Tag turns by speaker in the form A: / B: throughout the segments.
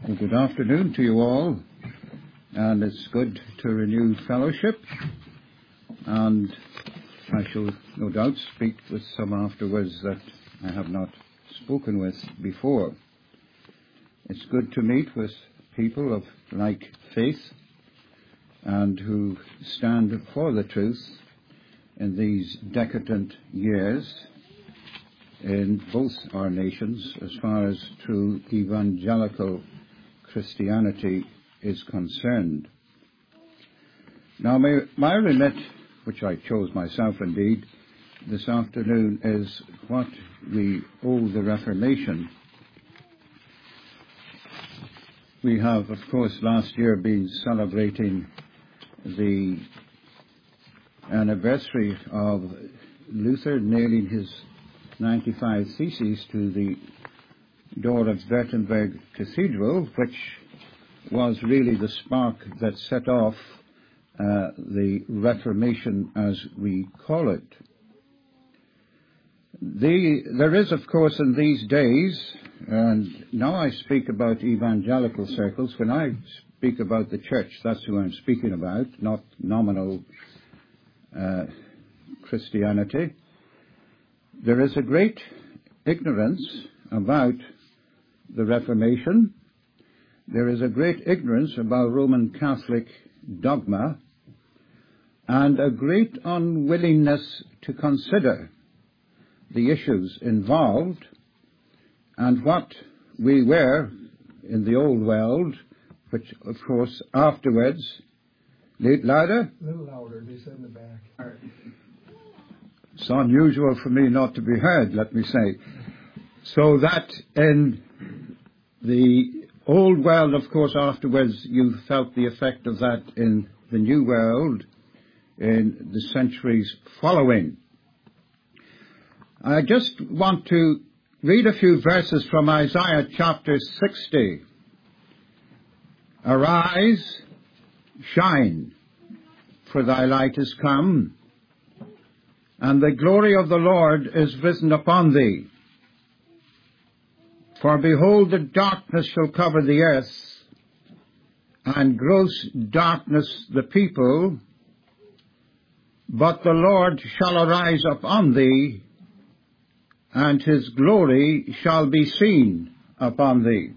A: Well, good afternoon to you all, and it's good to renew fellowship, and I shall no doubt speak with some afterwards that I have not spoken with before. It's good to meet with people of like faith and who stand for the truth in these decadent years in both our nations as far as true evangelical Christianity is concerned. Now, my remit, which I chose myself indeed, this afternoon is what we owe the Reformation. We have, of course, last year been celebrating the anniversary of Luther nailing his 95 Theses to the door of Wittenberg Cathedral, which was really the spark that set off the Reformation as we call it. There is, of course, in these days, and now I speak about evangelical circles. When I speak about the church, that's who I'm speaking about, not nominal Christianity. There is a great ignorance about the Reformation. There is a great ignorance about Roman Catholic dogma and a great unwillingness to consider the issues involved and what we were in the old world, which, of course, afterwards... Louder?
B: A little louder, they said in the back.
A: It's unusual for me not to be heard, let me say. So that in the old world, of course, afterwards you felt the effect of that in the new world in the centuries following. I just want to read a few verses from Isaiah chapter 60. Arise, shine, for thy light is come, and the glory of the Lord is risen upon thee. For behold, the darkness shall cover the earth, and gross darkness the people, but the Lord shall arise upon thee, and his glory shall be seen upon thee.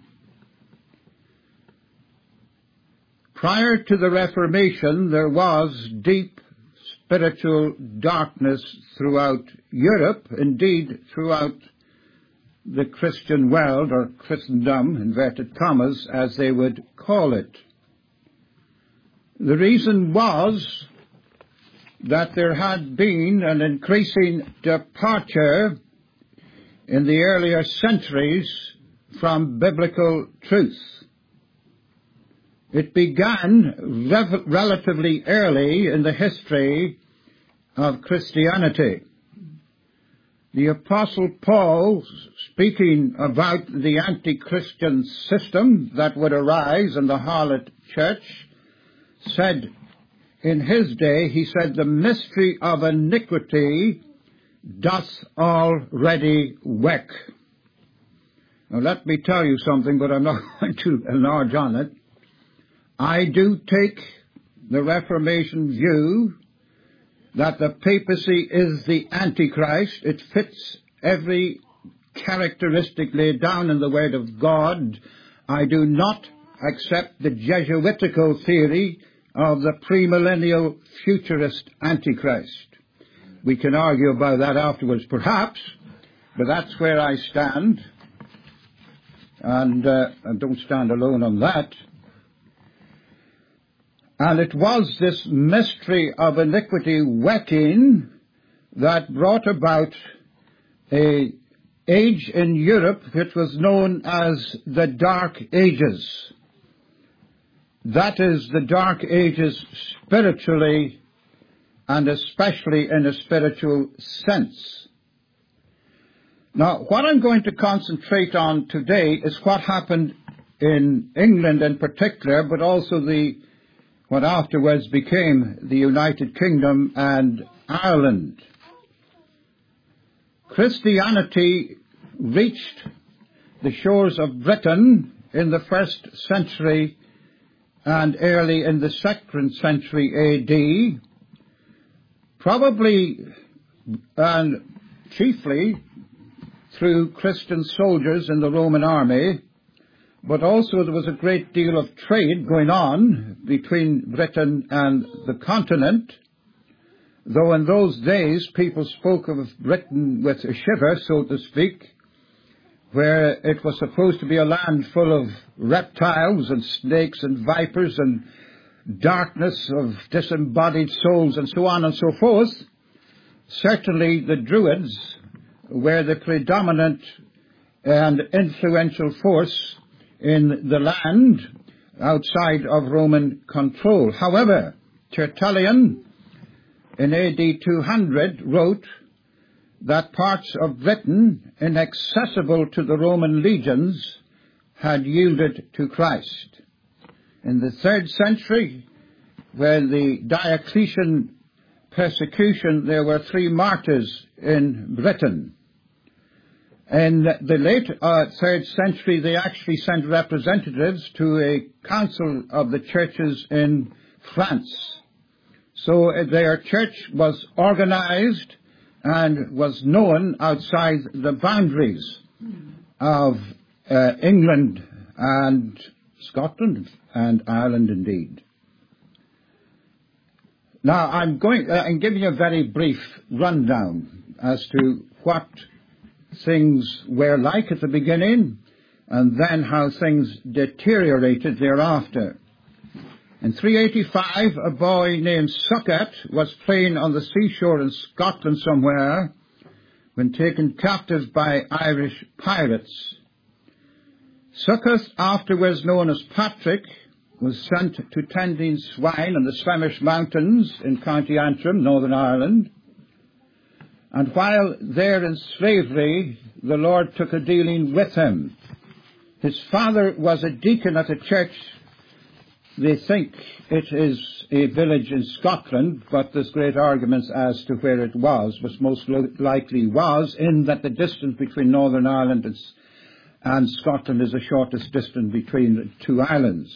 A: Prior to the Reformation, there was deep spiritual darkness throughout Europe, indeed throughout the Christian world, or Christendom, inverted commas, as they would call it. The reason was that there had been an increasing departure in the earlier centuries from biblical truth. It began relatively early in the history of Christianity. The Apostle Paul, speaking about the anti-Christian system that would arise in the harlot church, said in his day, he said, the mystery of iniquity doth already work. Now let me tell you something, but I'm not going to enlarge on it. I do take the Reformation view that the papacy is the Antichrist. It fits every characteristic laid down in the Word of God. I do not accept the Jesuitical theory of the premillennial futurist Antichrist. We can argue about that afterwards, perhaps, but that's where I stand, and I don't stand alone on that. And it was this mystery of iniquity working that brought about an age in Europe which was known as the Dark Ages. That is, the Dark Ages spiritually and especially in a spiritual sense. Now, what I'm going to concentrate on today is what happened in England in particular, but also what afterwards became the United Kingdom and Ireland. Christianity reached the shores of Britain in the 1st century and early in the 2nd century A.D., probably and chiefly through Christian soldiers in the Roman army, but also there was a great deal of trade going on between Britain and the continent, though in those days people spoke of Britain with a shiver, so to speak, where it was supposed to be a land full of reptiles and snakes and vipers and darkness of disembodied souls and so on and so forth. Certainly the Druids were the predominant and influential force in the land outside of Roman control. However, Tertullian in AD 200 wrote that parts of Britain inaccessible to the Roman legions had yielded to Christ. In the 3rd century, where the Diocletian persecution, there were 3 martyrs in Britain. In the late 3rd century, they actually sent representatives to a council of the churches in France. So their church was organized and was known outside the boundaries of England and Scotland and Ireland indeed. Now I'm giving you a very brief rundown as to what things were like at the beginning and then how things deteriorated thereafter. In 385, a boy named Succat was playing on the seashore in Scotland somewhere when taken captive by Irish pirates. Succat, afterwards known as Patrick, was sent to tending swine in the Flemish mountains in County Antrim, Northern Ireland. And while there in slavery, the Lord took a dealing with him. His father was a deacon at a church. They think it is a village in Scotland, but there's great arguments as to where it was, but most likely was, in that the distance between Northern Ireland and Scotland is the shortest distance between the 2 islands.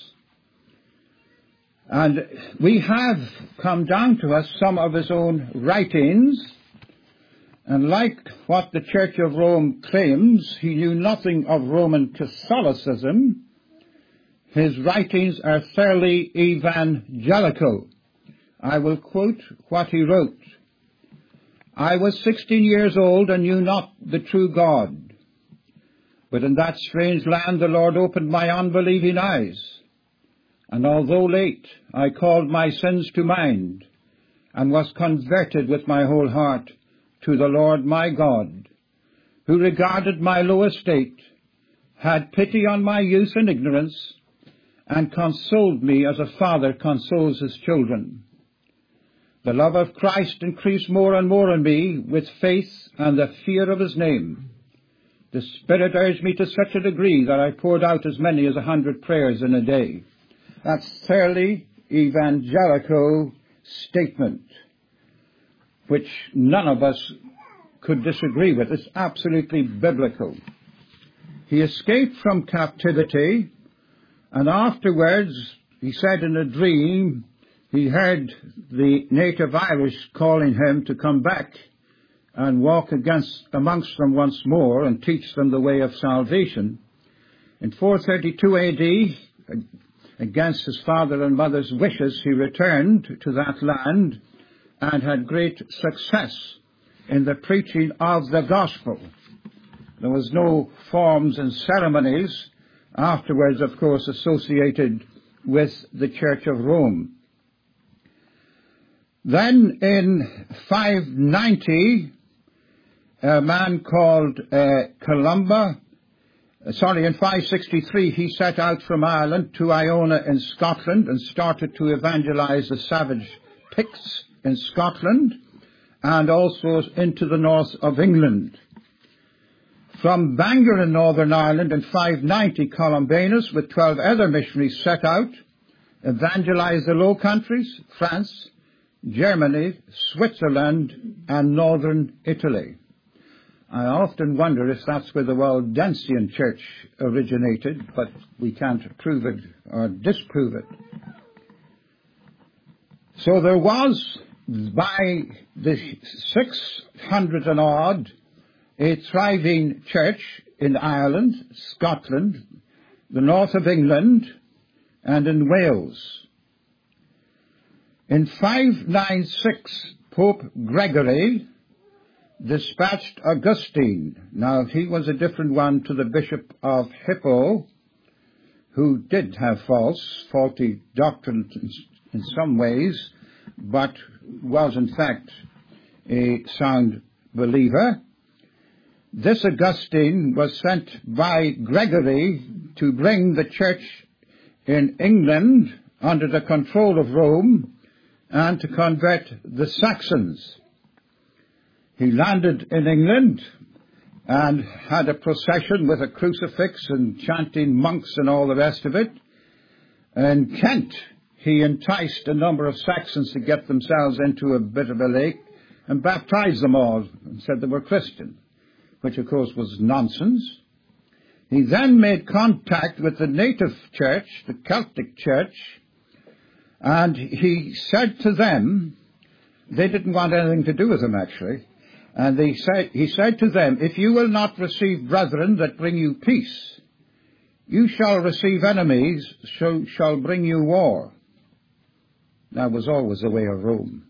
A: And we have come down to us some of his own writings, and like what the Church of Rome claims, he knew nothing of Roman Catholicism. His writings are thoroughly evangelical. I will quote what he wrote. I was 16 years old and knew not the true God. But in that strange land the Lord opened my unbelieving eyes. And although late, I called my sins to mind and was converted with my whole heart to the Lord my God, who regarded my low estate, had pity on my youth and ignorance, and consoled me as a father consoles his children. The love of Christ increased more and more in me with faith and the fear of his name. The Spirit urged me to such a degree that I poured out as many as 100 prayers in a day. That's thoroughly evangelical statement, which none of us could disagree with. It's absolutely biblical. He escaped from captivity, and afterwards, he said in a dream, he heard the native Irish calling him to come back and walk amongst them once more and teach them the way of salvation. In 432 AD, against his father and mother's wishes, he returned to that land and had great success in the preaching of the gospel. There was no forms and ceremonies afterwards, of course, associated with the Church of Rome. Then in 590, a man called Columba, in 563, he set out from Ireland to Iona in Scotland and started to evangelize the savage Picts in Scotland and also into the north of England. From Bangor in Northern Ireland in 590, Columbanus with 12 other missionaries set out, evangelized the Low Countries, France, Germany, Switzerland, and northern Italy. I often wonder if that's where the Waldensian Church originated, but we can't prove it or disprove it. So there was, by the 600 and odd, a thriving church in Ireland, Scotland, the north of England, and in Wales. In 596, Pope Gregory dispatched Augustine. Now, he was a different one to the Bishop of Hippo, who did have faulty doctrine in some ways, but was in fact a sound believer. This Augustine was sent by Gregory to bring the church in England under the control of Rome and to convert the Saxons. He landed in England and had a procession with a crucifix and chanting monks and all the rest of it. In Kent, he enticed a number of Saxons to get themselves into a bit of a lake and baptized them all and said they were Christian, which of course was nonsense. He then made contact with the native church, the Celtic church, and he said to them, they didn't want anything to do with him actually, and he said to them, if you will not receive brethren that bring you peace, you shall receive enemies, so shall bring you war. That was always the way of Rome.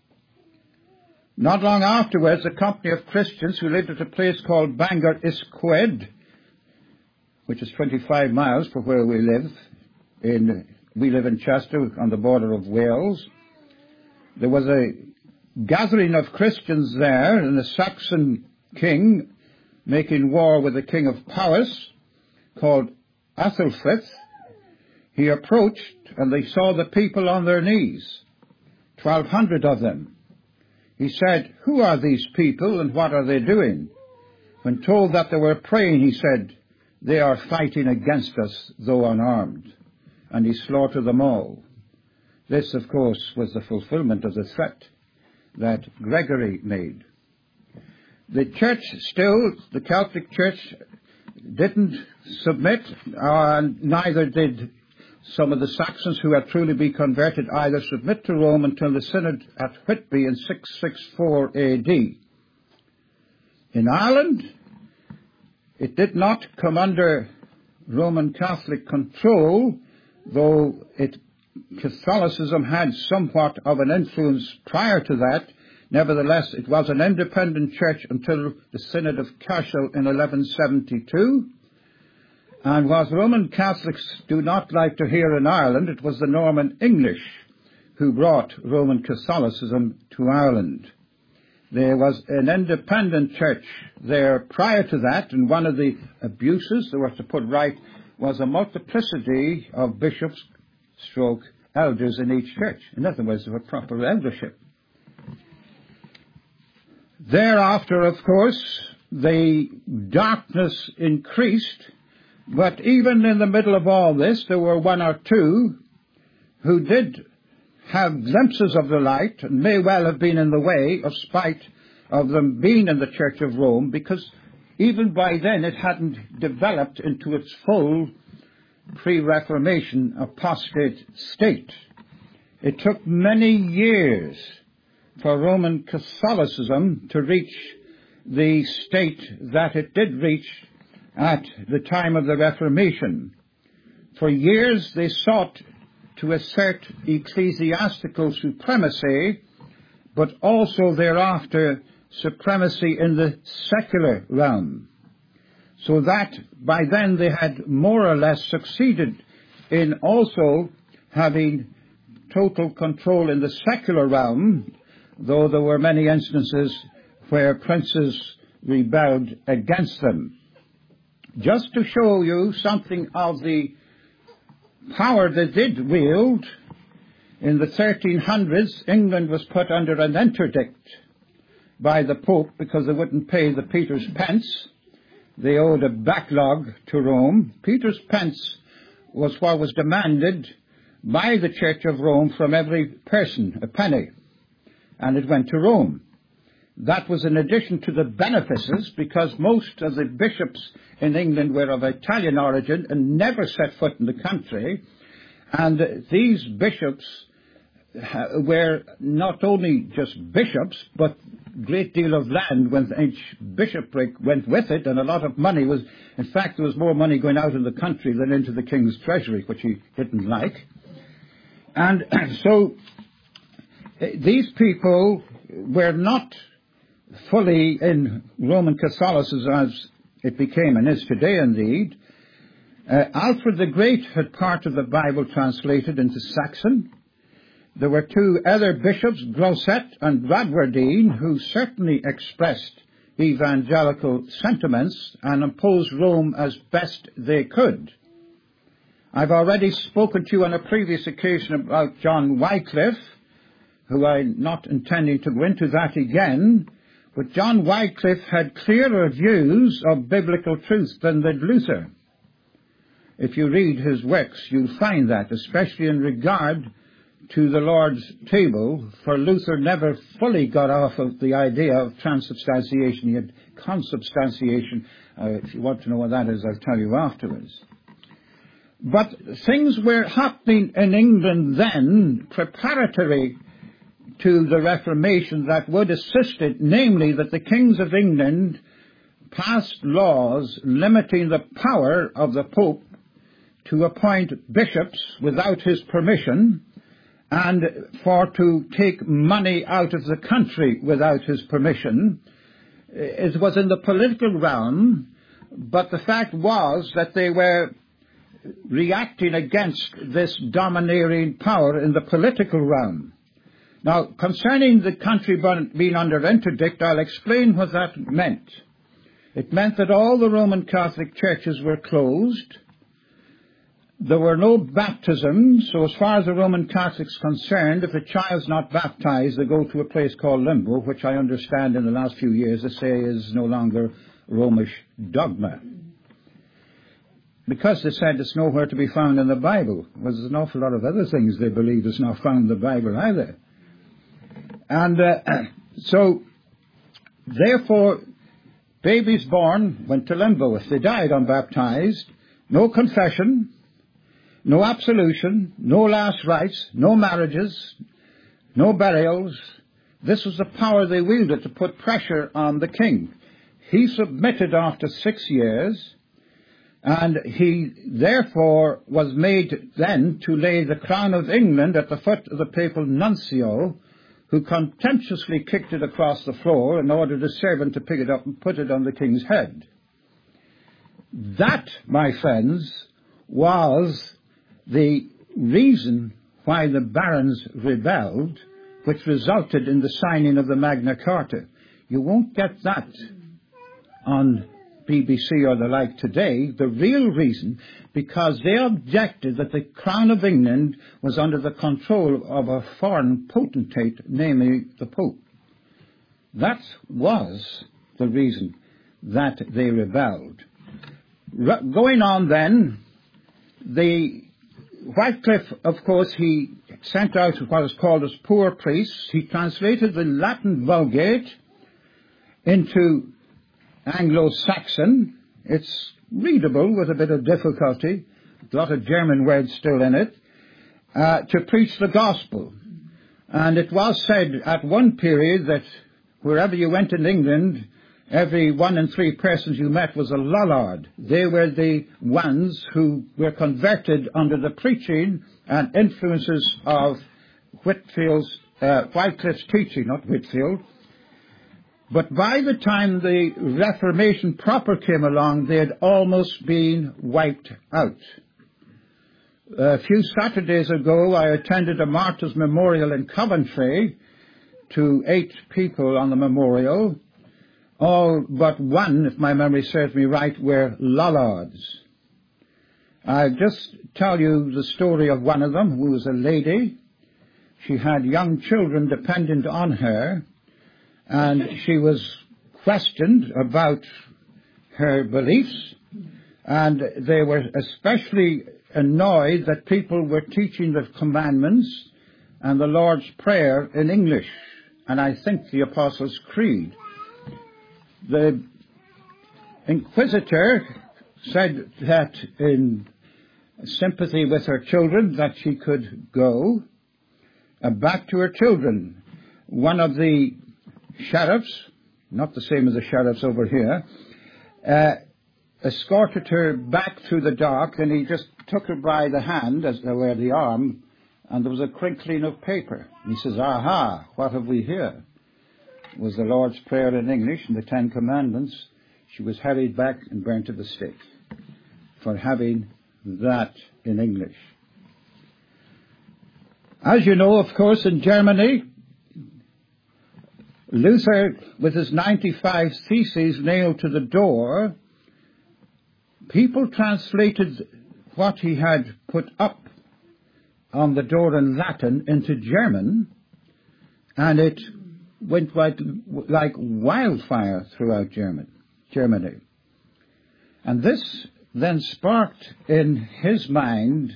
A: Not long afterwards, a company of Christians who lived at a place called Bangor Isqued, which is 25 miles from where we live. We live in Chester on the border of Wales. There was a gathering of Christians there, and a Saxon king making war with the king of Powys called Athelfrith. He approached and they saw the people on their knees, 1,200 of them. He said, who are these people and what are they doing? When told that they were praying, he said, they are fighting against us, though unarmed. And he slaughtered them all. This, of course, was the fulfillment of the threat that Gregory made. The church still, the Celtic church, didn't submit, neither did some of the Saxons who had truly been converted either submit to Rome until the synod at Whitby in 664 AD. In Ireland, it did not come under Roman Catholic control, though Catholicism had somewhat of an influence prior to that. Nevertheless, it was an independent church until the Synod of Cashel in 1172. And what Roman Catholics do not like to hear in Ireland, it was the Norman English who brought Roman Catholicism to Ireland. There was an independent church there prior to that, and one of the abuses they were to put right was a multiplicity of bishops stroke elders in each church. In other words, there were proper eldership. Thereafter, of course, the darkness increased, but even in the middle of all this, there were one or two who did have glimpses of the light and may well have been in the way, of spite of them being in the Church of Rome, because even by then it hadn't developed into its full pre-Reformation apostate state. It took many years for Roman Catholicism to reach the state that it did reach at the time of the Reformation. For years they sought to assert ecclesiastical supremacy, but also thereafter supremacy in the secular realm. So that by then they had more or less succeeded in also having total control in the secular realm, though there were many instances where princes rebelled against them. Just to show you something of the power they did wield, in the 1300s, England was put under an interdict by the Pope because they wouldn't pay the Peter's pence. They owed a backlog to Rome. Peter's pence was what was demanded by the Church of Rome from every person, a penny, and it went to Rome. That was in addition to the benefices, because most of the bishops in England were of Italian origin and never set foot in the country. And these bishops were not only just bishops, but a great deal of land when each bishopric went with it, and a lot of money was, in fact, there was more money going out in the country than into the king's treasury, which he didn't like. And so these people were not fully in Roman Catholicism as it became and is today indeed. Alfred the Great had part of the Bible translated into Saxon. There were two other bishops, Grosset and Bradwardine, who certainly expressed evangelical sentiments and opposed Rome as best they could. I've already spoken to you on a previous occasion about John Wycliffe, who I'm not intending to go into that again, but John Wycliffe had clearer views of biblical truth than did Luther. If you read his works, you'll find that, especially in regard to the Lord's table, for Luther never fully got off of the idea of transubstantiation. He had consubstantiation. If you want to know what that is, I'll tell you afterwards. But things were happening in England then, preparatory to the Reformation, that would assist it, namely that the kings of England passed laws limiting the power of the Pope to appoint bishops without his permission, and for to take money out of the country without his permission. It was in the political realm, but the fact was that they were reacting against this domineering power in the political realm. Now, concerning the country being under interdict, I'll explain what that meant. It meant that all the Roman Catholic churches were closed. There were no baptisms, so as far as the Roman Catholics concerned, if a child's not baptized, they go to a place called limbo, which I understand in the last few years they say is no longer Romish dogma. Because they said it's nowhere to be found in the Bible. Well, there's an awful lot of other things they believe is not found in the Bible either. And so, therefore, babies born went to limbo. If they died unbaptized, no confession, no absolution, no last rites, no marriages, no burials. This was the power they wielded to put pressure on the king. He submitted after 6 years, and he therefore was made then to lay the crown of England at the foot of the papal nuncio, who contemptuously kicked it across the floor and ordered a servant to pick it up and put it on the king's head. That, my friends, was the reason why the barons rebelled, which resulted in the signing of the Magna Carta. You won't get that on BBC or the like today. The real reason, because they objected that the Crown of England was under the control of a foreign potentate, namely the Pope. That was the reason that they rebelled. Going on then, Wycliffe, of course, he sent out what is called as poor priests. He translated the Latin Vulgate into Anglo-Saxon. It's readable with a bit of difficulty, a lot of German words still in it, to preach the gospel. And it was said at one period that wherever you went in England, every 1 in 3 persons you met was a Lollard. They were the ones who were converted under the preaching and influences of Wycliffe's teaching, not Whitfield. But by the time the Reformation proper came along, they had almost been wiped out. A few Saturdays ago, I attended a martyr's memorial in Coventry to 8 people on the memorial. All but one, if my memory serves me right, were Lollards. I'll just tell you the story of one of them, who was a lady. She had young children dependent on her, and she was questioned about her beliefs, and they were especially annoyed that people were teaching the commandments and the Lord's Prayer in English, and I think the Apostles' Creed. The Inquisitor said that in sympathy with her children that she could go back to her children. One of the sheriffs, not the same as the sheriffs over here, escorted her back through the dark, and he just took her by the hand, as they were the arm, and there was a crinkling of paper. And he says, "Aha, what have we here?" It was the Lord's Prayer in English and the Ten Commandments. She was hurried back and burnt at the stake for having that in English. As you know, of course, in Germany, Luther, with his 95 Theses nailed to the door, people translated what he had put up on the door in Latin into German, and it went like wildfire throughout Germany. And this then sparked in his mind,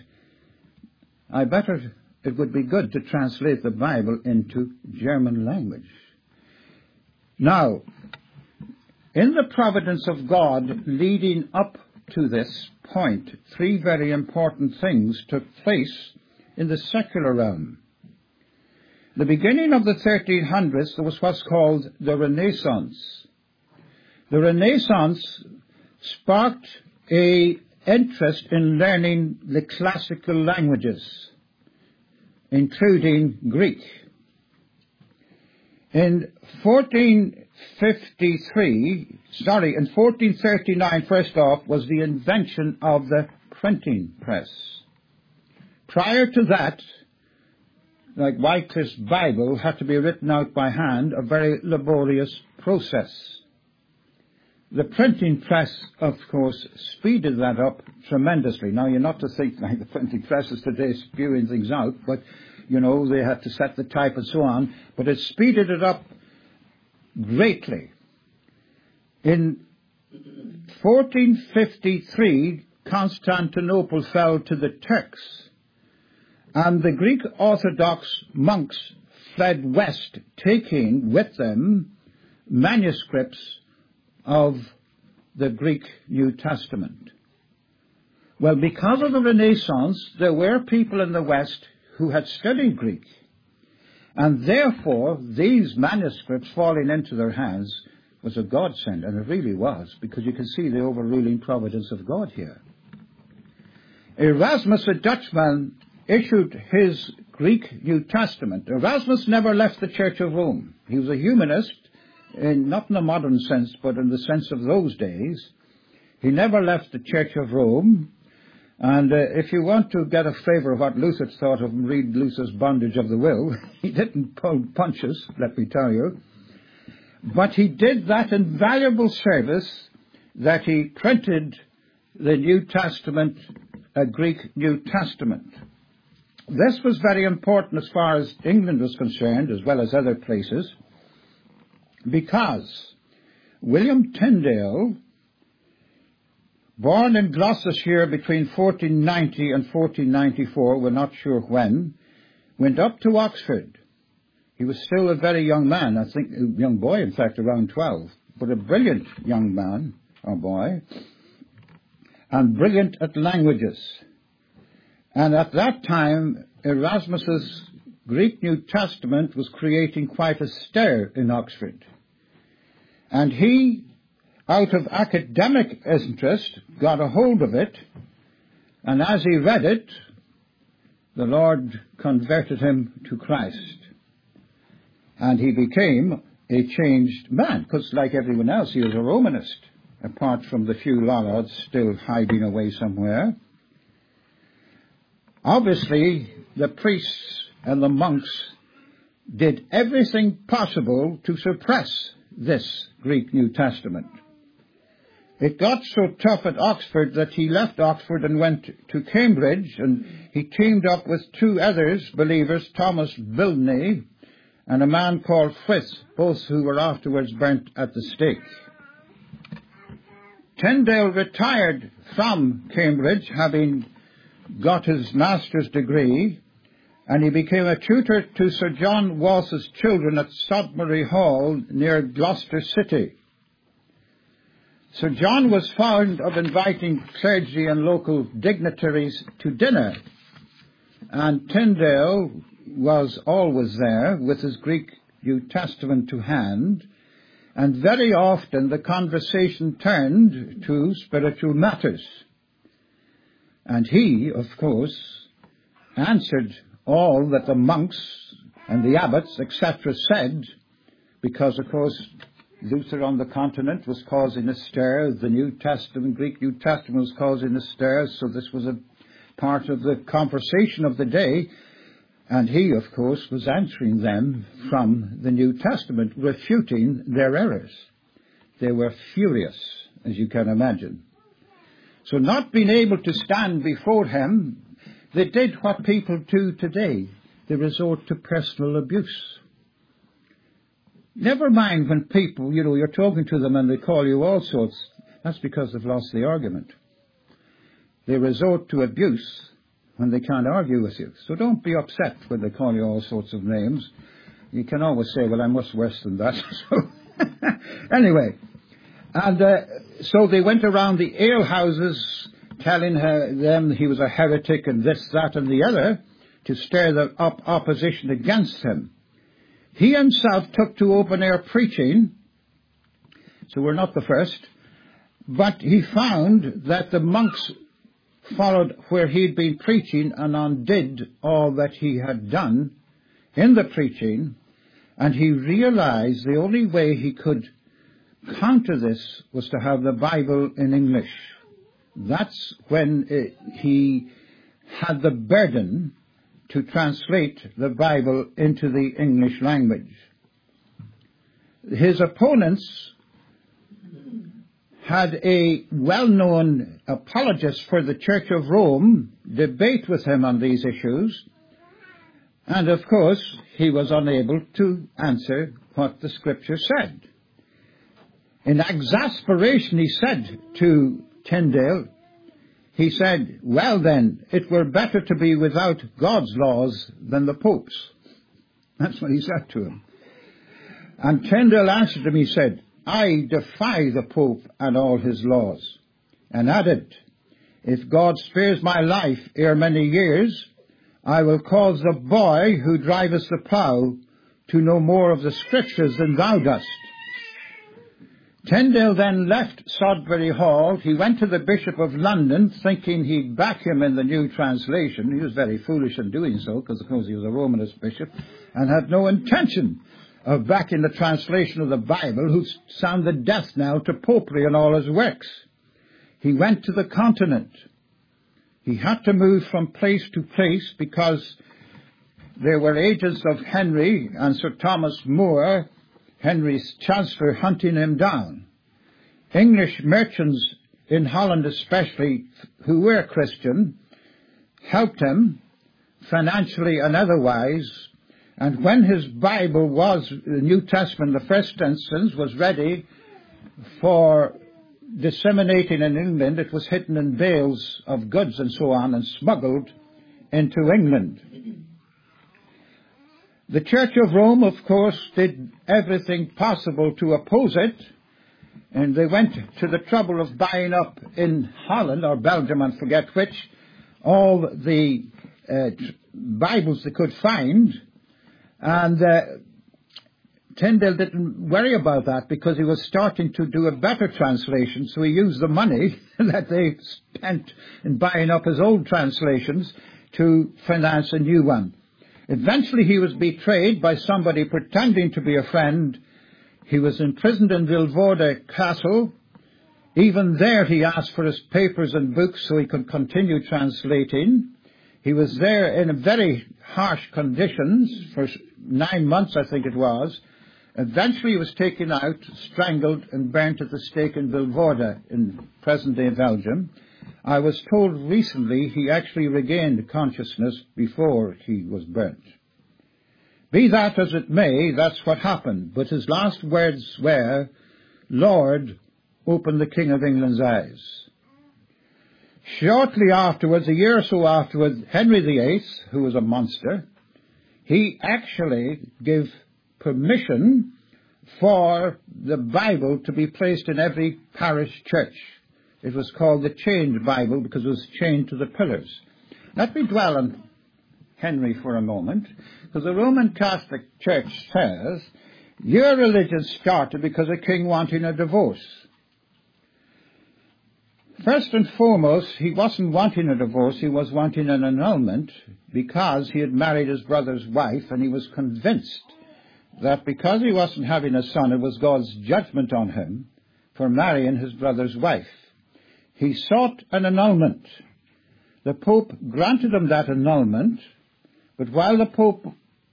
A: it would be good to translate the Bible into German language. Now, in the providence of God leading up to this point, three very important things took place in the secular realm. The beginning of the 1300s, there was what's called the Renaissance. The Renaissance sparked an interest in learning the classical languages, including Greek. In 1439, first off, was the invention of the printing press. Prior to that, like Wycliffe's Bible, had to be written out by hand, a very laborious process. The printing press, of course, speeded that up tremendously. Now, you're not to think like the printing presses today spewing things out, but, you know, they had to set the type and so on, but it speeded it up greatly. In 1453, Constantinople fell to the Turks, and the Greek Orthodox monks fled west, taking with them manuscripts of the Greek New Testament. Well, because of the Renaissance, there were people in the West who had studied Greek, and therefore these manuscripts falling into their hands was a godsend, and it really was, because you can see the overruling providence of God here. Erasmus, a Dutchman, issued his Greek New Testament. Erasmus never left the Church of Rome. He was a humanist, not in the modern sense, but in the sense of those days. He never left the Church of Rome. And if you want to get a flavour of what Luther thought of him, read Luther's Bondage of the Will. He didn't pull punches, let me tell you. But he did that invaluable service that he printed the New Testament, a Greek New Testament. This was very important as far as England was concerned, as well as other places, because William Tyndale, born in Gloucestershire between 1490 and 1494, we're not sure when, went up to Oxford. He was still a very young man, I think, a young boy, in fact, around 12, but a brilliant young man, or boy, and brilliant at languages. And at that time, Erasmus's Greek New Testament was creating quite a stir in Oxford. And he, out of academic interest, got a hold of it, and as he read it, the Lord converted him to Christ. And he became a changed man, because like everyone else, he was a Romanist, apart from the few Lollards still hiding away somewhere. Obviously, the priests and the monks did everything possible to suppress this Greek New Testament. It got so tough at Oxford that he left Oxford and went to Cambridge, and he teamed up with two others, believers, Thomas Bilney and a man called Frith, both who were afterwards burnt at the stake. Tyndale retired from Cambridge, having got his master's degree, and he became a tutor to Sir John Walsh's children at Sodbury Hall near Gloucester City. Sir John was fond of inviting clergy and local dignitaries to dinner, and Tyndale was always there with his Greek New Testament to hand, and very often the conversation turned to spiritual matters. And he, of course, answered all that the monks and the abbots, etc., said, because, of course, Luther on the continent was causing a stir, the New Testament, Greek New Testament was causing a stir, so this was a part of the conversation of the day, and he, of course, was answering them from the New Testament, refuting their errors. They were furious, as you can imagine. So not being able to stand before him, they did what people do today. They resort to personal abuse. Never mind when people, you're talking to them and they call you all sorts. That's because they've lost the argument. They resort to abuse when they can't argue with you. So don't be upset when they call you all sorts of names. You can always say, well, I'm much worse than that. So anyway, and so they went around the alehouses telling them he was a heretic and this, that, and the other to stir the opposition against him. He himself took to open-air preaching, so we're not the first, but he found that the monks followed where he'd been preaching and undid all that he had done in the preaching, and he realized the only way he could counter this was to have the Bible in English. That's when he had the burden to translate the Bible into the English language. His opponents had a well-known apologist for the Church of Rome debate with him on these issues, and of course he was unable to answer what the Scripture said. In exasperation he said to Tyndale, he said, well then, it were better to be without God's laws than the Pope's. That's what he said to him. And Tyndale answered him, he said, I defy the Pope and all his laws. And added, if God spares my life ere many years, I will cause the boy who driveth the plough to know more of the Scriptures than thou dost. Tyndale then left Sodbury Hall. He went to the Bishop of London, thinking he'd back him in the new translation. He was very foolish in doing so, because of course he was a Romanist bishop, and had no intention of backing the translation of the Bible, who sounded death now to popery and all his works. He went to the continent. He had to move from place to place because there were agents of Henry and Sir Thomas More, Henry's chancellor, hunting him down. English merchants in Holland especially, who were Christian, helped him financially and otherwise, and when his Bible was, the New Testament, the first instance, was ready for disseminating in England, it was hidden in bales of goods and so on and smuggled into England. The Church of Rome, of course, did everything possible to oppose it, and they went to the trouble of buying up in Holland, or Belgium, I forget which, all the Bibles they could find, and Tyndale didn't worry about that because he was starting to do a better translation, so he used the money that they spent in buying up his old translations to finance a new one. Eventually he was betrayed by somebody pretending to be a friend. He was imprisoned in Vilvoorde Castle. Even there he asked for his papers and books so he could continue translating. He was there in very harsh conditions for 9 months, I think it was. Eventually he was taken out, strangled and burnt at the stake in Vilvoorde in present-day Belgium. I was told recently he actually regained consciousness before he was burnt. Be that as it may, that's what happened. But his last words were, Lord, open the King of England's eyes. Shortly afterwards, a year or so afterwards, Henry VIII, who was a monster, he actually gave permission for the Bible to be placed in every parish church. It was called the chained Bible because it was chained to the pillars. Let me dwell on Henry for a moment, because the Roman Catholic Church says your religion started because a king wanted a divorce. First and foremost, he wasn't wanting a divorce, he was wanting an annulment because he had married his brother's wife, and he was convinced that because he wasn't having a son, it was God's judgment on him for marrying his brother's wife. He sought an annulment. The Pope granted him that annulment, but while the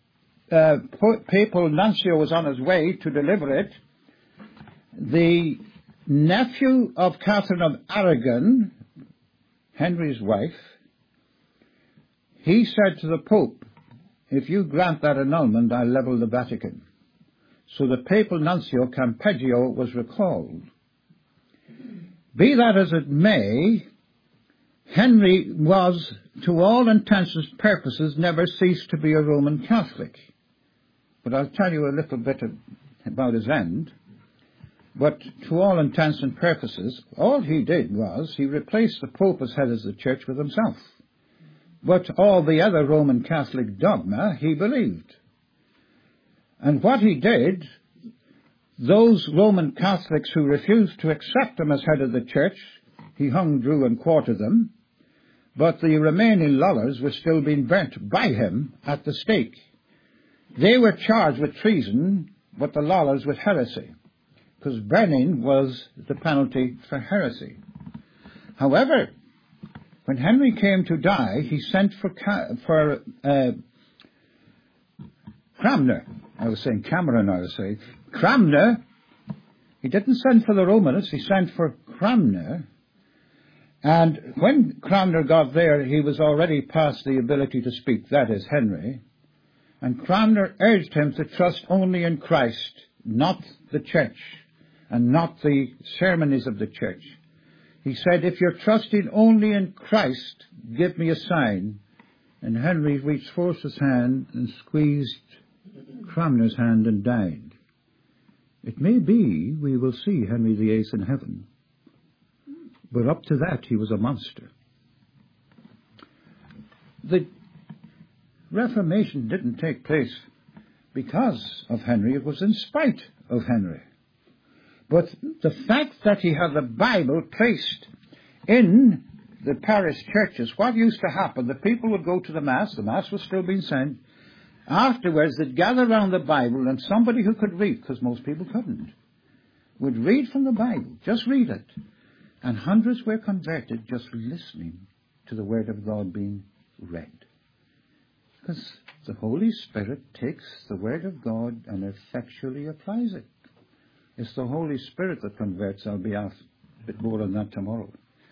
A: papal nuncio was on his way to deliver it, the nephew of Catherine of Aragon, Henry's wife, he said to the Pope, if you grant that annulment, I'll level the Vatican. So the papal nuncio, Campeggio, was recalled. Be that as it may, Henry was, to all intents and purposes, never ceased to be a Roman Catholic. But I'll tell you a little bit about his end. But to all intents and purposes, all he did was he replaced the Pope as head of the church with himself. But all the other Roman Catholic dogma he believed. And what he did, those Roman Catholics who refused to accept him as head of the church, he hung, drew, and quartered them. But the remaining lollers were still being burnt by him at the stake. They were charged with treason, but the lollers with heresy, because burning was the penalty for heresy. However, when Henry came to die, he sent for Cranmer. Cranmer. He didn't send for the Romanists, he sent for Cranmer. And when Cranmer got there, he was already past the ability to speak, that is, Henry. And Cranmer urged him to trust only in Christ, not the church, and not the ceremonies of the church. He said, if you're trusting only in Christ, give me a sign. And Henry reached forth his hand and squeezed Cranmer's hand and died. It may be we will see Henry VIII in heaven. But up to that, he was a monster. The Reformation didn't take place because of Henry. It was in spite of Henry. But the fact that he had the Bible placed in the parish churches, what used to happen? The people would go to the Mass was still being sent. Afterwards, they'd gather around the Bible, and somebody who could read, because most people couldn't, would read from the Bible, just read it. And hundreds were converted just listening to the Word of God being read. Because the Holy Spirit takes the Word of God and effectually applies it. It's the Holy Spirit that converts. I'll be asked a bit more on that tomorrow.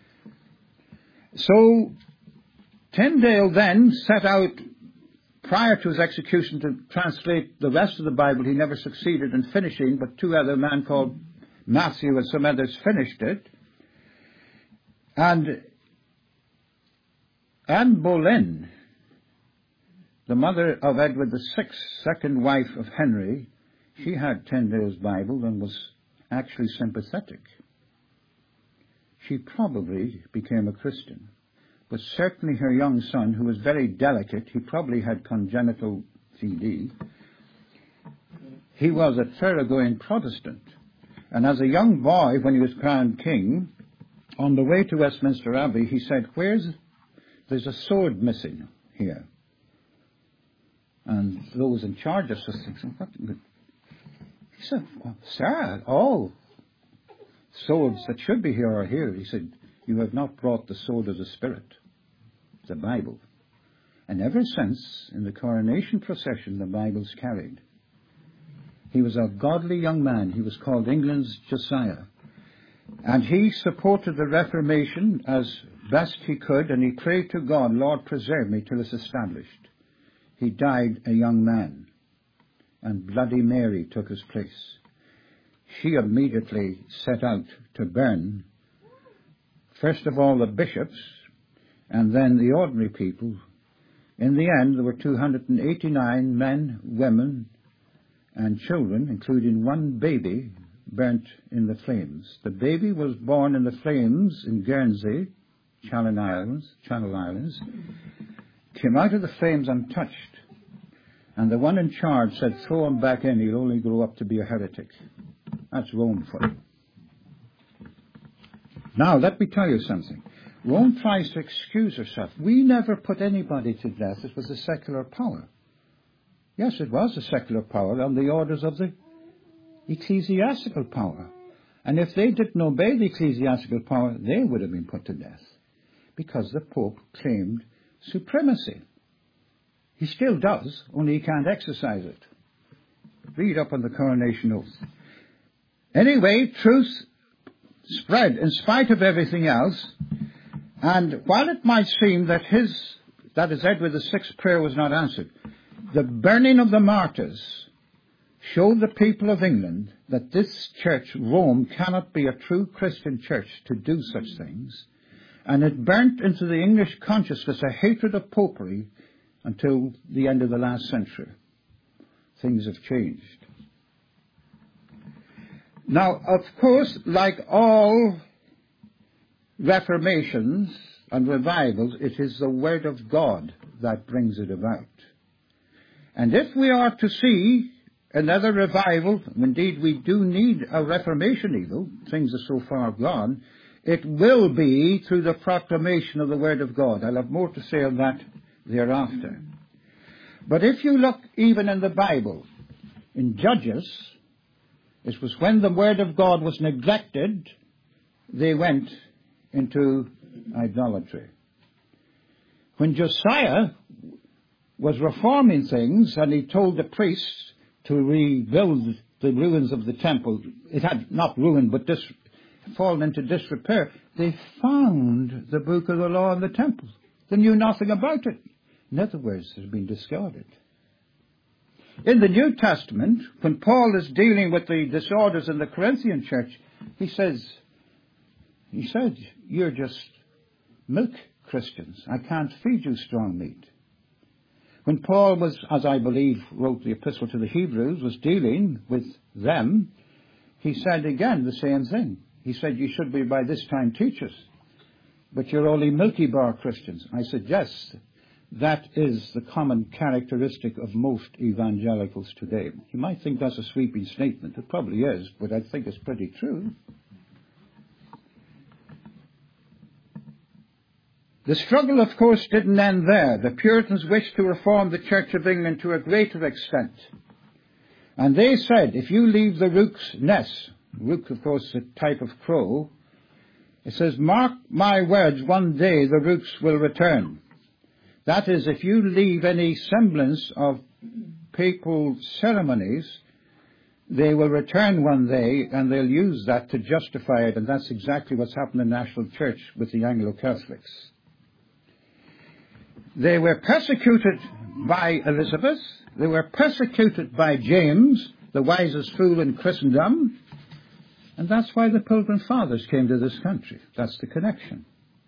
A: So, Tyndale then set out, prior to his execution, to translate the rest of the Bible. He never succeeded in finishing, but two other men called Matthew and some others finished it. And Anne Boleyn, the mother of Edward VI, second wife of Henry, she had Tyndale's Bible and was actually sympathetic. She probably became a Christian. But certainly her young son, who was very delicate, he probably had congenital TD. He was a thoroughgoing Protestant. And as a young boy, when he was crowned king, on the way to Westminster Abbey, he said, there's a sword missing here. And those in charge of us said, what? He said, well, sir, all swords that should be here are here. He said, you have not brought the sword of the Spirit, the Bible. And ever since, in the coronation procession, the Bible's carried. He was a godly young man. He was called England's Josiah. And he supported the Reformation as best he could, and he prayed to God, Lord, preserve me till it's established. He died a young man, and Bloody Mary took his place. She immediately set out to burn, first of all, the bishops, and then the ordinary people In the end, there were 289 men, women, and children, including one baby, burnt in the flames. The baby was born in the flames in Guernsey, Channel Islands, came out of the flames untouched, and the one in charge said, throw him back in, he'll only grow up to be a heretic. That's Rome for you. Now, let me tell you something. Rome tries to excuse herself. We never put anybody to death. It was a secular power. Yes, it was a secular power on the orders of the ecclesiastical power. And if they didn't obey the ecclesiastical power, they would have been put to death, because the Pope claimed supremacy. He still does, only he can't exercise it. Read up on the coronation oath. Anyway, truth spread in spite of everything else, and while it might seem that Edward VI's prayer was not answered, the burning of the martyrs showed the people of England that this church, Rome, cannot be a true Christian church to do such things, and it burnt into the English consciousness a hatred of popery until the end of the last century. Things have changed. Now, of course, like all reformations and revivals, it is the Word of God that brings it about. And if we are to see another revival, indeed we do need a reformation even, things are so far gone, it will be through the proclamation of the Word of God. I'll have more to say on that thereafter. But if you look even in the Bible, in Judges, it was when the Word of God was neglected, they went into idolatry. When Josiah was reforming things, and he told the priests to rebuild the ruins of the temple, it had not ruined, but fallen into disrepair. They found the book of the law in the temple. They knew nothing about it. In other words, it had been discarded. In the New Testament, when Paul is dealing with the disorders in the Corinthian church, he said, you're just milk Christians. I can't feed you strong meat. When Paul was, as I believe, wrote the epistle to the Hebrews, was dealing with them, he said again the same thing. He said, you should be by this time teachers, but you're only milky bar Christians. I said, yes, that is the common characteristic of most evangelicals today. You might think that's a sweeping statement. It probably is, but I think it's pretty true. The struggle, of course, didn't end there. The Puritans wished to reform the Church of England to a greater extent. And they said, if you leave the rook's nest, rook, of course, is a type of crow, it says, mark my words, one day the rooks will return. That is, if you leave any semblance of papal ceremonies, they will return one day and they'll use that to justify it. And that's exactly what's happened in the National Church with the Anglo-Catholics. They were persecuted by Elizabeth. They were persecuted by James, the wisest fool in Christendom. And that's why the Pilgrim Fathers came to this country. That's the connection.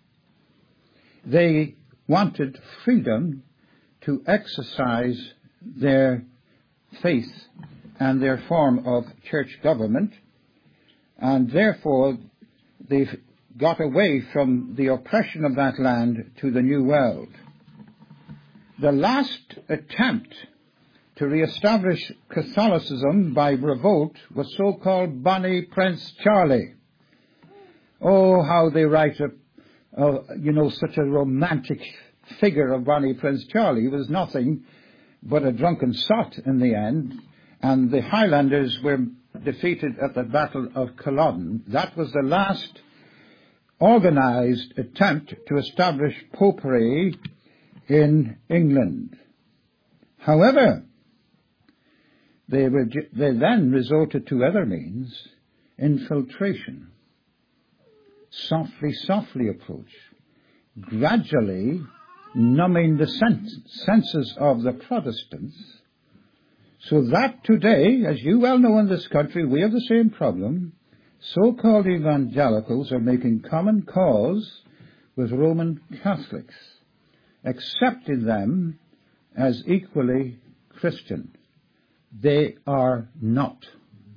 A: They wanted freedom to exercise their faith and their form of church government. And therefore, they got away from the oppression of that land to the New World. The last attempt to re-establish Catholicism by revolt was so-called Bonnie Prince Charlie. Oh, how they write such a romantic figure of Bonnie Prince Charlie. He was nothing but a drunken sot in the end, and the Highlanders were defeated at the Battle of Culloden. That was the last organized attempt to establish popery in England. However, they then resorted to other means, infiltration, softly approach, gradually numbing the senses of the Protestants, so that today, as you well know in this country, we have the same problem. So-called evangelicals are making common cause with Roman Catholics, accepting them as equally Christian. They are not.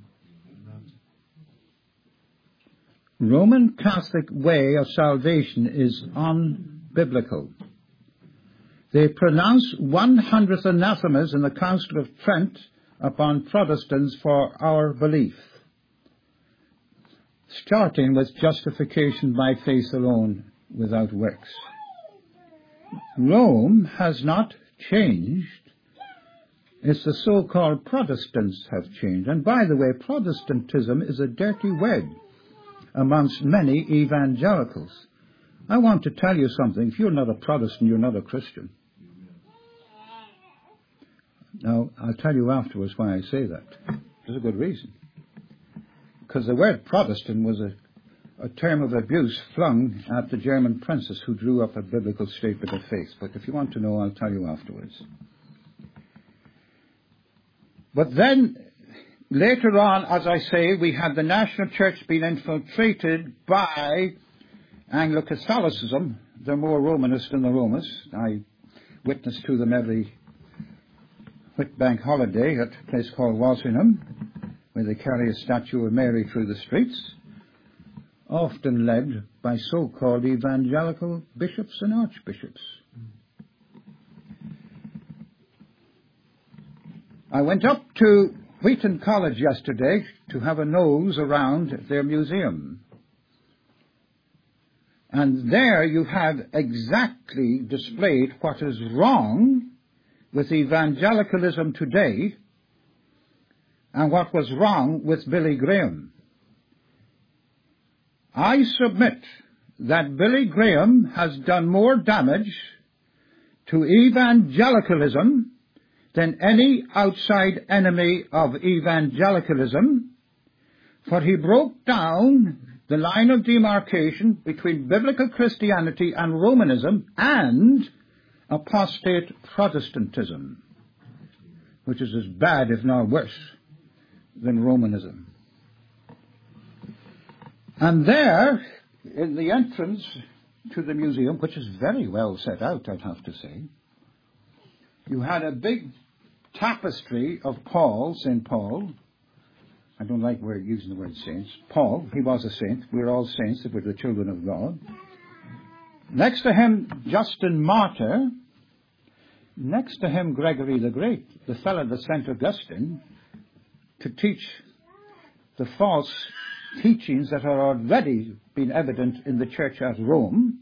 A: Roman Catholic way of salvation is unbiblical. They pronounce 100 anathemas in the Council of Trent upon Protestants for our belief, starting with justification by faith alone, without works. Rome has not changed. It's the so-called Protestants have changed. And by the way, Protestantism is a dirty word amongst many evangelicals. I want to tell you something. If you're not a Protestant, you're not a Christian. Now, I'll tell you afterwards why I say that. There's a good reason. Because the word Protestant was a term of abuse flung at the German princess who drew up a biblical statement of faith. But if you want to know, I'll tell you afterwards. But then, later on, as I say, we had the national church being infiltrated by Anglo-Catholicism. They're more Romanist than the Romans. I witness to them every Whitbank holiday at a place called Walsingham, where they carry a statue of Mary through the streets, often led by so-called evangelical bishops and archbishops. I went up to Wheaton College yesterday to have a nose around their museum. And there you have exactly displayed what is wrong with evangelicalism today and what was wrong with Billy Graham. I submit that Billy Graham has done more damage to evangelicalism than any outside enemy of evangelicalism, for he broke down the line of demarcation between biblical Christianity and Romanism and apostate Protestantism, which is as bad, if not worse, than Romanism. And there, in the entrance to the museum, which is very well set out, I'd have to say, you had a big tapestry of Paul, St. Paul. I don't like using the word saints. Paul, he was a saint. We're all saints if we're the children of God. Next to him, Justin Martyr. Next to him, Gregory the Great, the fellow that sent Augustine to teach the false teachings that are already been evident in the church at Rome.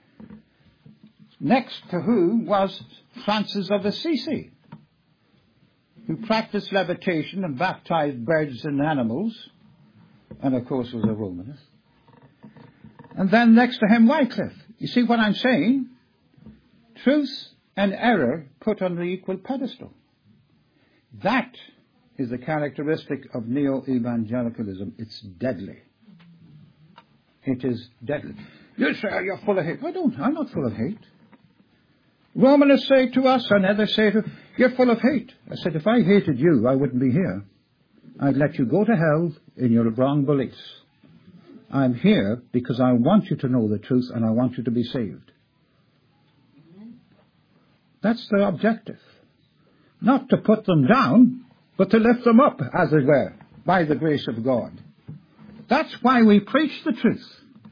A: Next to whom was Francis of Assisi, who practiced levitation and baptized birds and animals, and of course was a Romanist. And then next to him, Wycliffe. You see what I'm saying? Truth and error put on the equal pedestal. That is the characteristic of neo-evangelicalism. It's deadly. It is deadly. You say you're full of hate. I'm not full of hate. Romanists say to us, and others say to, you're full of hate. I said, if I hated you, I wouldn't be here. I'd let you go to hell in your wrong beliefs. I'm here because I want you to know the truth and I want you to be saved. That's the objective. Not to put them down, but to lift them up, as it were, by the grace of God. That's why we preach the truth.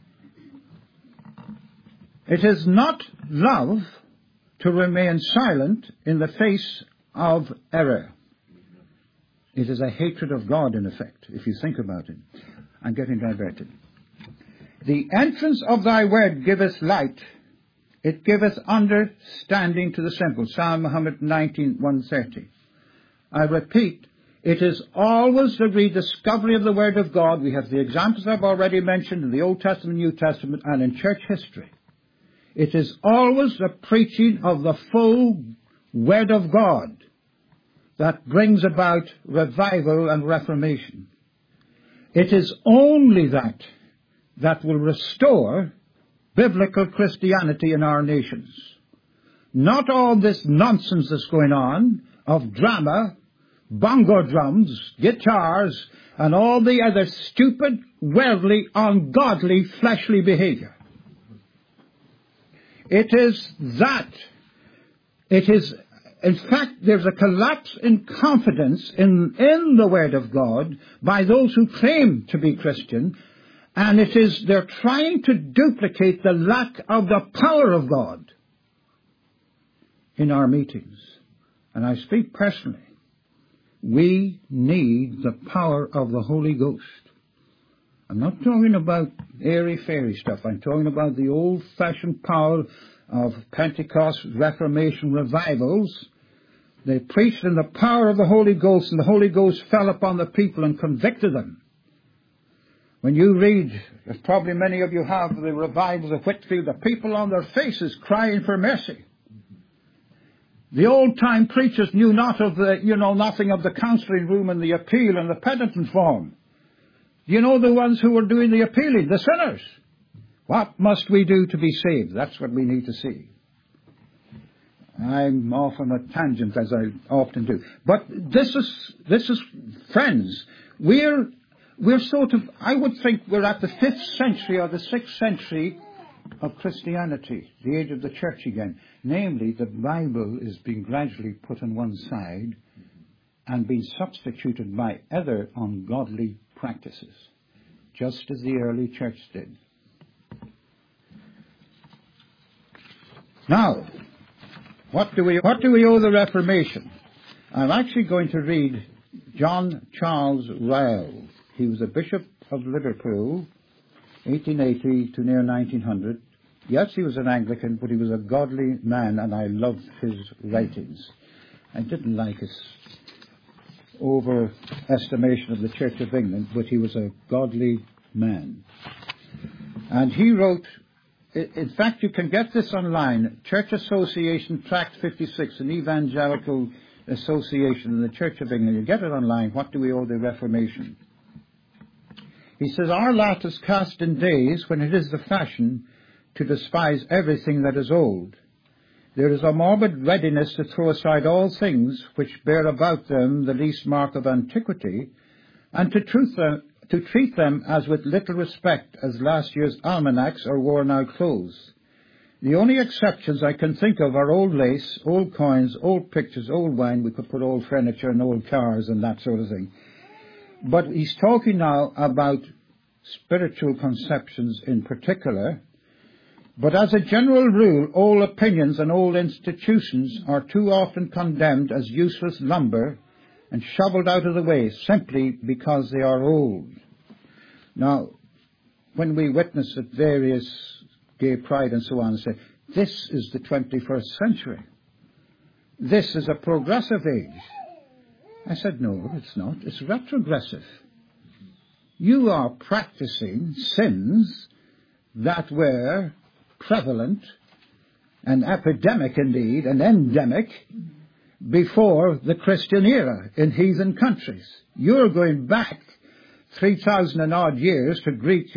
A: It is not love to remain silent in the face of error. It is a hatred of God, in effect, if you think about it. I'm getting diverted. The entrance of thy word giveth light. It giveth understanding to the simple. Psalm 119, 130. I repeat, it is always the rediscovery of the Word of God. We have the examples I've already mentioned in the Old Testament, New Testament, and in church history. It is always the preaching of the full Word of God that brings about revival and reformation. It is only that will restore biblical Christianity in our nations. Not all this nonsense that's going on of drama, bongo drums, guitars, and all the other stupid, worldly, ungodly, fleshly behavior. It is In fact, there's a collapse in confidence in the Word of God by those who claim to be Christian, and they're trying to duplicate the lack of the power of God in our meetings. And I speak personally. We need the power of the Holy Ghost. I'm not talking about airy-fairy stuff. I'm talking about the old-fashioned power of Pentecost, Reformation revivals. They preached in the power of the Holy Ghost, and the Holy Ghost fell upon the people and convicted them. When you read, as probably many of you have, the revivals of Whitfield, the people on their faces crying for mercy. The old-time preachers knew nothing of the counselling room and the appeal and the penitent form. You know the ones who were doing the appealing, the sinners. What must we do to be saved? That's what we need to see. I'm off on a tangent, as I often do. But this is friends, we're sort of, I would think we're at the 5th century or the 6th century of Christianity, the age of the church again. Namely, the Bible is being gradually put on one side and being substituted by other ungodly practices, just as the early church did. Now, what do we owe the Reformation? I'm actually going to read John Charles Ryle. He was a bishop of Liverpool, 1880 to near 1900. Yes, he was an Anglican, but he was a godly man, and I loved his writings. I didn't like his overestimation of the Church of England, but he was a godly man. And he wrote, in fact, you can get this online, Church Association Tract 56, an evangelical association in the Church of England. You get it online. What do we owe the Reformation? He says, our lot is cast in days when it is the fashion to despise everything that is old. There is a morbid readiness to throw aside all things which bear about them the least mark of antiquity, and to treat them as with little respect as last year's almanacs or worn-out clothes. The only exceptions I can think of are old lace, old coins, old pictures, old wine. We could put old furniture and old cars and that sort of thing. But he's talking now about spiritual conceptions in particular. But as a general rule, old opinions and old institutions are too often condemned as useless lumber and shoveled out of the way simply because they are old. Now, when we witness at various gay pride and so on, and say, this is the 21st century. This is a progressive age. I said, no, it's not. It's retrogressive. You are practicing sins that were prevalent and epidemic indeed, and endemic, before the Christian era in heathen countries. You're going back 3,000 and odd years to Greek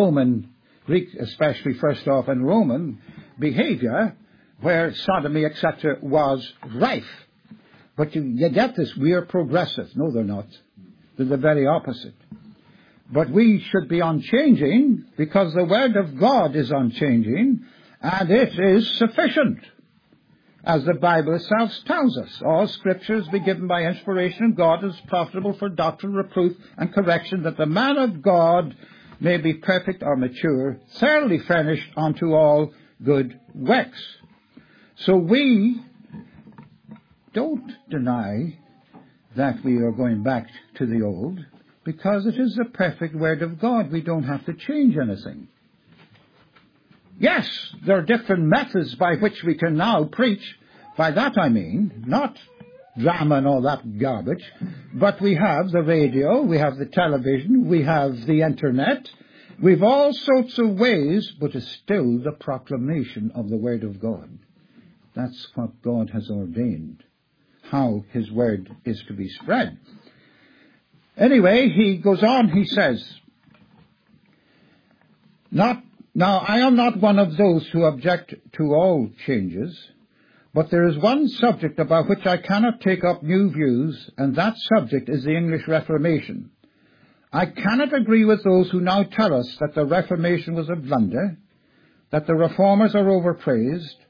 A: especially first off, and Roman behavior, where sodomy, etc., was rife. But you get this, we are progressive. No, they're not. They're the very opposite. But we should be unchanging, because the Word of God is unchanging, and it is sufficient. As the Bible itself tells us, all Scriptures be given by inspiration of God is profitable for doctrine, reproof, and correction, that the man of God may be perfect or mature, thoroughly furnished unto all good works. So we don't deny that we are going back to the old, because it is the perfect Word of God. We don't have to change anything. Yes, there are different methods by which we can now preach. By that I mean, not drama and all that garbage, but we have the radio, we have the television, we have the internet, we've all sorts of ways, but it's still the proclamation of the Word of God. That's what God has ordained, how His Word is to be spread. Anyway, he goes on, he says, now I am not one of those who object to all changes, but there is one subject about which I cannot take up new views, and that subject is the English Reformation. I cannot agree with those who now tell us that the Reformation was a blunder, that the Reformers are overpraised,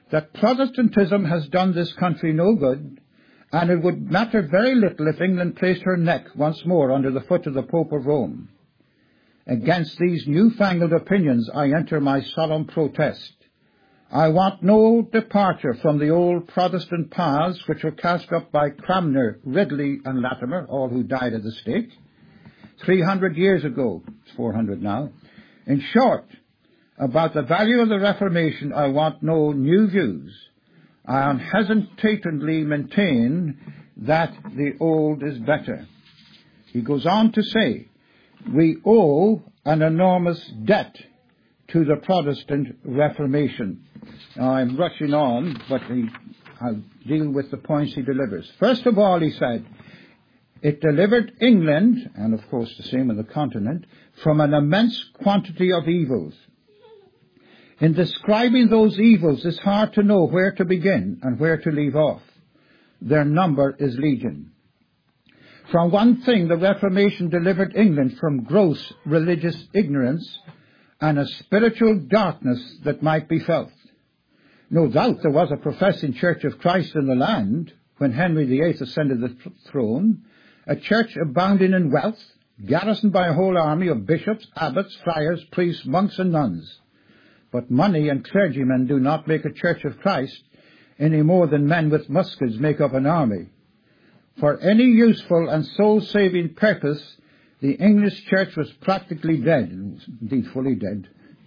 A: that Protestantism has done this country no good, and it would matter very little if England placed her neck once more under the foot of the Pope of Rome. Against these newfangled opinions I enter my solemn protest. I want no departure from the old Protestant paths which were cast up by Cranmer, Ridley, and Latimer, all who died at the stake 300 years ago. It's 400 now. In short, about the value of the Reformation, I want no new views. I unhesitatingly maintain that the old is better. He goes on to say, we owe an enormous debt to the Protestant Reformation. Now, I'm rushing on, but I'll deal with the points he delivers. First of all, he said, it delivered England, and of course the same in the continent, from an immense quantity of evils. In describing those evils, it's hard to know where to begin and where to leave off. Their number is legion. From one thing, the Reformation delivered England from gross religious ignorance and a spiritual darkness that might be felt. No doubt there was a professing Church of Christ in the land when Henry VIII ascended the throne, a church abounding in wealth, garrisoned by a whole army of bishops, abbots, friars, priests, monks, and nuns. But money and clergymen do not make a Church of Christ any more than men with muskets make up an army. For any useful and soul-saving purpose, the English Church was practically dead, indeed fully dead.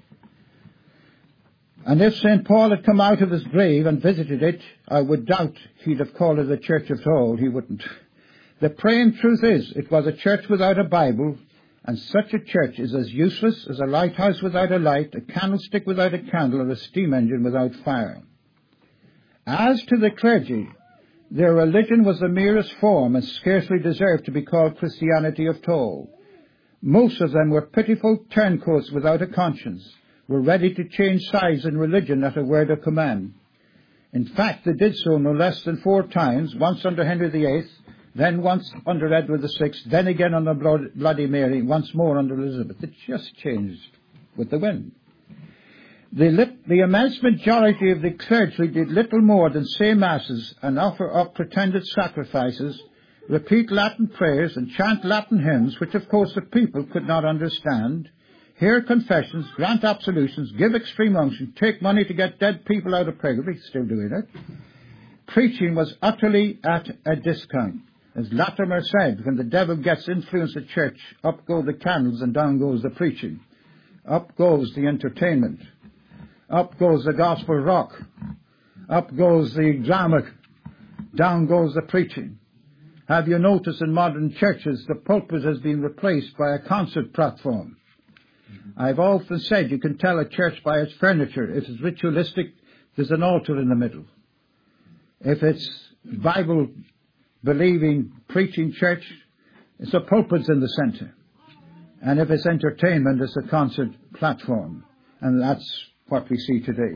A: And if St. Paul had come out of his grave and visited it, I would doubt he'd have called it a church at all. He wouldn't. The plain truth is, it was a church without a Bible, and such a church is as useless as a lighthouse without a light, a candlestick without a candle, or a steam engine without fire. As to the clergy, their religion was the merest form and scarcely deserved to be called Christianity at all. Most of them were pitiful turncoats without a conscience, were ready to change sides in religion at a word of command. In fact, they did so no less than 4 times, once under Henry VIII, then once under Edward VI, then again under Bloody Mary, once more under Elizabeth. It just changed with the wind. The immense majority of the clergy did little more than say masses and offer up pretended sacrifices, repeat Latin prayers and chant Latin hymns, which of course the people could not understand, hear confessions, grant absolutions, give extreme unction, take money to get dead people out of purgatory, still doing it. Preaching was utterly at a discount. As Latimer said, when the devil gets influence at church, up go the candles and down goes the preaching. Up goes the entertainment. Up goes the gospel rock. Up goes the drama. Down goes the preaching. Have you noticed in modern churches the pulpit has been replaced by a concert platform? I've often said you can tell a church by its furniture. If it's ritualistic, there's an altar in the middle. If it's Bible-believing, preaching church, it's a pulpit in the center. And if it's entertainment, it's a concert platform. And that's what we see today.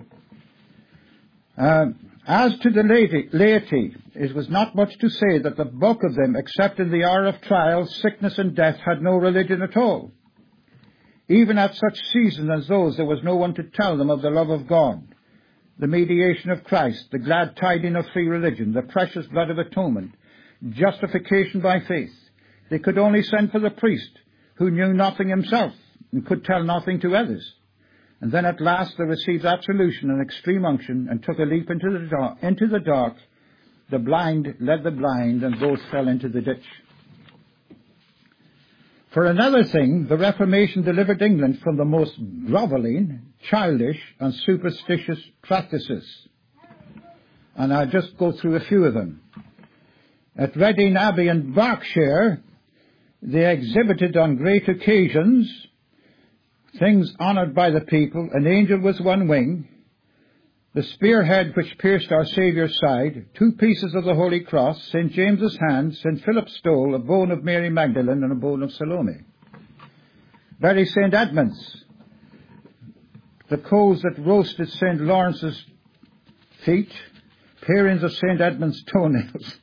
A: As to the laity, it was not much to say that the bulk of them, except in the hour of trial, sickness and death, had no religion at all. Even at such seasons as those, there was no one to tell them of the love of God, the mediation of Christ, the glad tidings of free religion, the precious blood of atonement, justification by faith. They could only send for the priest, who knew nothing himself and could tell nothing to others. And then at last they received absolution and extreme unction and took a leap into the dark. The blind led the blind, and both fell into the ditch. For another thing, the Reformation delivered England from the most grovelling, childish, and superstitious practices. And I'll just go through a few of them. At Reading Abbey in Berkshire, they exhibited on great occasions things honoured by the people, an angel with one wing, the spearhead which pierced our Saviour's side, 2 pieces of the Holy Cross, St. James's hand, St. Philip's stole, a bone of Mary Magdalene, and a bone of Salome. Bury St. Edmund's, the coals that roasted St. Lawrence's feet, parings of St. Edmund's toenails,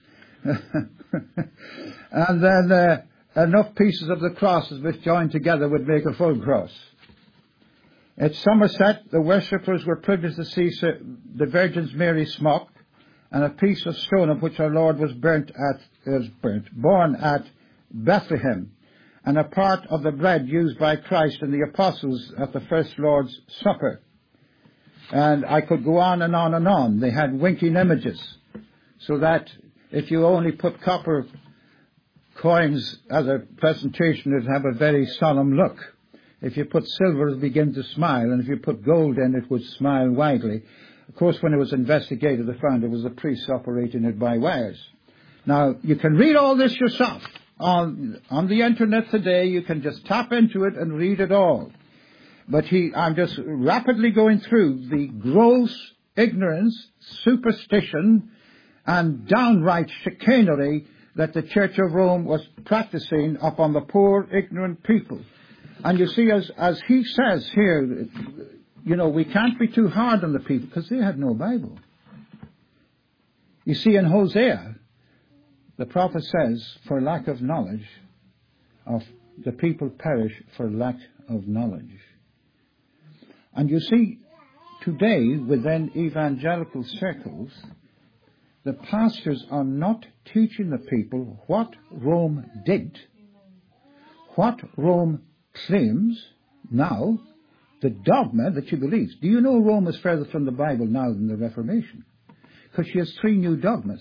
A: and then enough pieces of the crosses which joined together would make a full cross. At Somerset, the worshippers were privileged to see the Virgin Mary's smock and a piece of stone of which our Lord was born at Bethlehem, and a part of the bread used by Christ and the apostles at the first Lord's Supper. And I could go on and on and on. They had winking images, so that if you only put copper coins as a presentation, it would have a very solemn look. If you put silver, it would begin to smile, and if you put gold in, it would smile widely. Of course, when it was investigated, they found it was the priests operating it by wires. Now, you can read all this yourself. On the internet today, you can just tap into it and read it all. But I'm just rapidly going through the gross ignorance, superstition, and downright chicanery that the Church of Rome was practicing upon the poor, ignorant people. And you see, as he says here, we can't be too hard on the people because they had no Bible. You see, in Hosea, the prophet says, for lack of knowledge, the people perish for lack of knowledge. And you see, today, within evangelical circles, the pastors are not teaching the people what Rome did, what Rome claims now, the dogma that she believes. Do you know Rome is further from the Bible now than the Reformation? Because she has 3 new dogmas.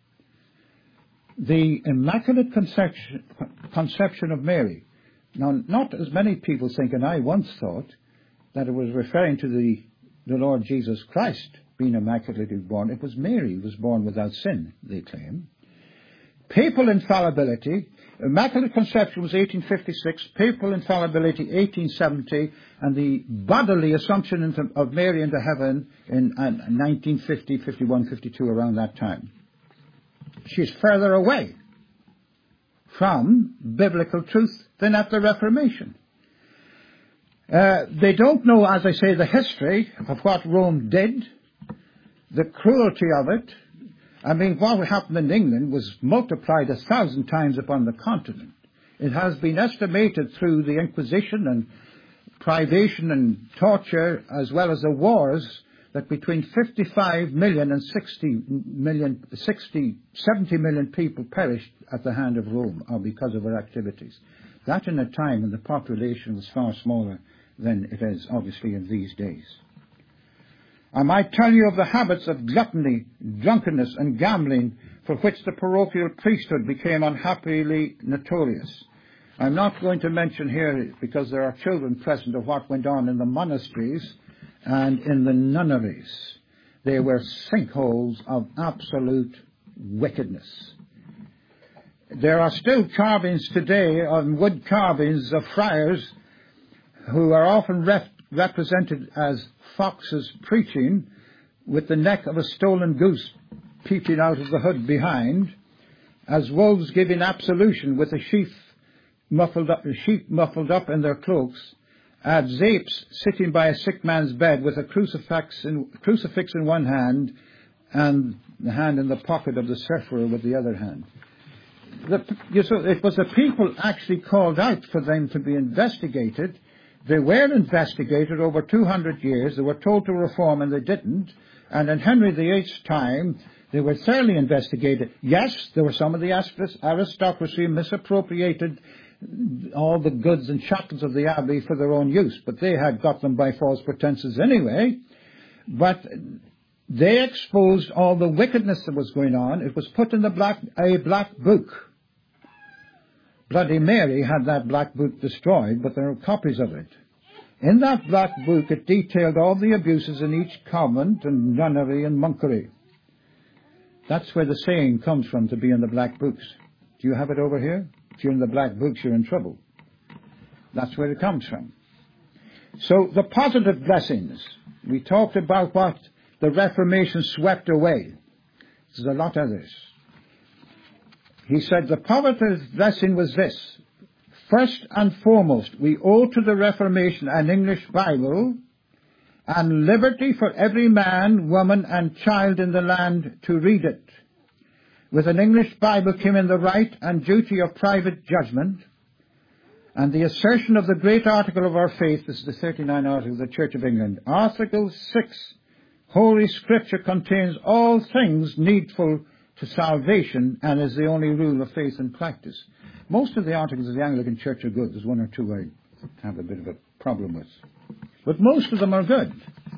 A: The Immaculate Conception of Mary. Now, not as many people think, and I once thought, that it was referring to the Lord Jesus Christ being immaculately born. It was Mary who was born without sin, they claim. Papal infallibility. Immaculate Conception was 1856, Papal infallibility 1870, and the bodily assumption of Mary into heaven in 1950, 51, 52, around that time. She's further away from biblical truth than at the Reformation. They don't know, as I say, the history of what Rome did, the cruelty of it. I mean, what happened in England was multiplied 1,000 times upon the continent. It has been estimated through the Inquisition and privation and torture, as well as the wars, that between 55 million and 70 million people perished at the hand of Rome, or because of her activities. That in a time when the population was far smaller than it is, obviously, in these days. I might tell you of the habits of gluttony, drunkenness, and gambling for which the parochial priesthood became unhappily notorious. I'm not going to mention here, because there are children present, of what went on in the monasteries and in the nunneries. They were sinkholes of absolute wickedness. There are still carvings today, on wood carvings of friars who are often represented as foxes preaching, with the neck of a stolen goose peeping out of the hood behind, as wolves giving absolution with a sheep muffled up in their cloaks, as apes sitting by a sick man's bed with a crucifix in one hand and the hand in the pocket of the sufferer with the other hand. It was the people actually called out for them to be investigated. They were investigated over 200 years. They were told to reform, and they didn't. And in Henry VIII's time, they were thoroughly investigated. Yes, there were some of the aristocracy misappropriated all the goods and chattels of the abbey for their own use, but they had got them by false pretenses anyway. But they exposed all the wickedness that was going on. It was put in a black book. Bloody Mary had that black book destroyed, but there are copies of it. In that black book, it detailed all the abuses in each convent and nunnery and monkery. That's where the saying comes from, to be in the black books. Do you have it over here? If you're in the black books, you're in trouble. That's where it comes from. So the positive blessings. We talked about what the Reformation swept away. There's a lot of this. He said the positive blessing was this. First and foremost, we owe to the Reformation an English Bible and liberty for every man, woman, and child in the land to read it. With an English Bible came in the right and duty of private judgment, And the assertion of the great article of our faith, this is the 39 article of the Church of England. Article 6, Holy Scripture contains all things needful to salvation and is the only rule of faith and practice. Most of the articles of the Anglican Church are good. There's one or two I have a bit of a problem with. But most of them are good.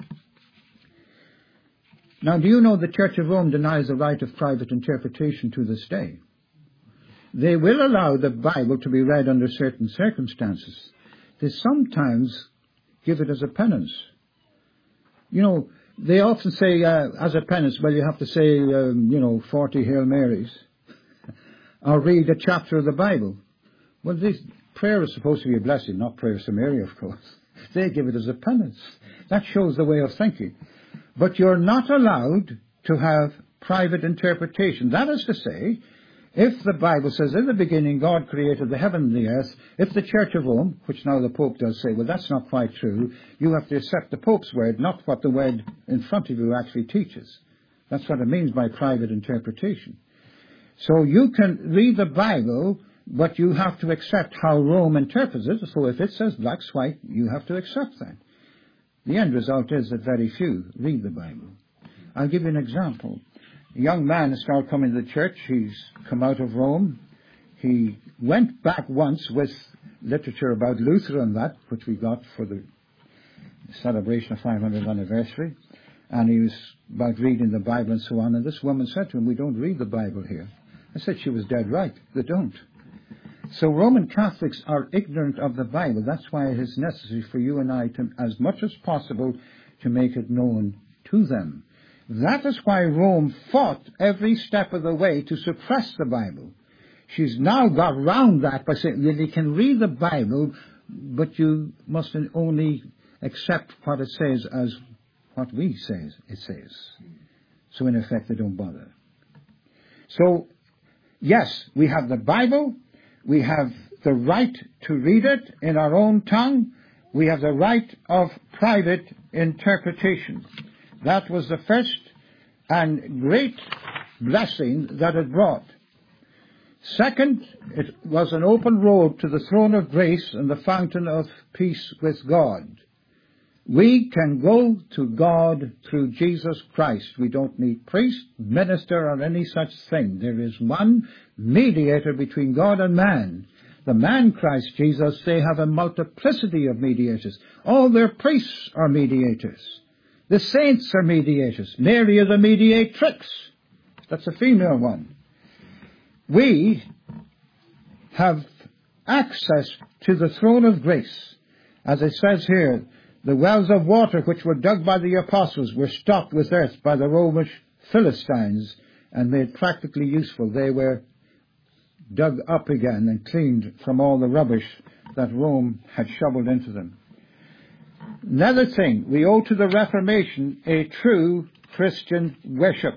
A: Now, do you know the Church of Rome denies the right of private interpretation to this day? They will allow the Bible to be read under certain circumstances. They sometimes give it as a penance. You know, they often say as a penance, well, you have to say, 40 Hail Marys, or read a chapter of the Bible. Well, prayer is supposed to be a blessing, not prayer to Mary, of course. They give it as a penance. That shows the way of thinking. But you're not allowed to have private interpretation. That is to say, if the Bible says, in the beginning God created the heaven and the earth, if the Church of Rome, which now the Pope does say, well, that's not quite true, you have to accept the Pope's word, not what the word in front of you actually teaches. That's what it means by private interpretation. So you can read the Bible, but you have to accept how Rome interprets it. So if it says black's white, you have to accept that. The end result is that very few read the Bible. I'll give you an example. A young man has started coming to the church. He's come out of Rome. He went back once with literature about Luther and that, which we got for the celebration of 500th anniversary. And he was about reading the Bible and so on. And this woman said to him, we don't read the Bible here. I said she was dead right. They don't. So Roman Catholics are ignorant of the Bible. That's why it is necessary for you and I to, as much as possible, to make it known to them. That is why Rome fought every step of the way to suppress the Bible. She's now got round that by saying that you can read the Bible, but you must only accept what it says as what we say it says. So in effect, they don't bother. So, yes, we have the Bible. We have the right to read it in our own tongue. We have the right of private interpretation. That was the first and great blessing that it brought. Second, it was an open road to the throne of grace and the fountain of peace with God. We can go to God through Jesus Christ. We don't need priest, minister, or any such thing. There is one mediator between God and man. The man Christ Jesus. They have a multiplicity of mediators. All their priests are mediators. The saints are mediators. Mary is a mediatrix. That's a female one. We have access to the throne of grace. As it says here, the wells of water which were dug by the apostles were stocked with earth by the Romish Philistines and made practically useful. They were dug up again and cleaned from all the rubbish that Rome had shoveled into them. Another thing, we owe to the Reformation a true Christian worship.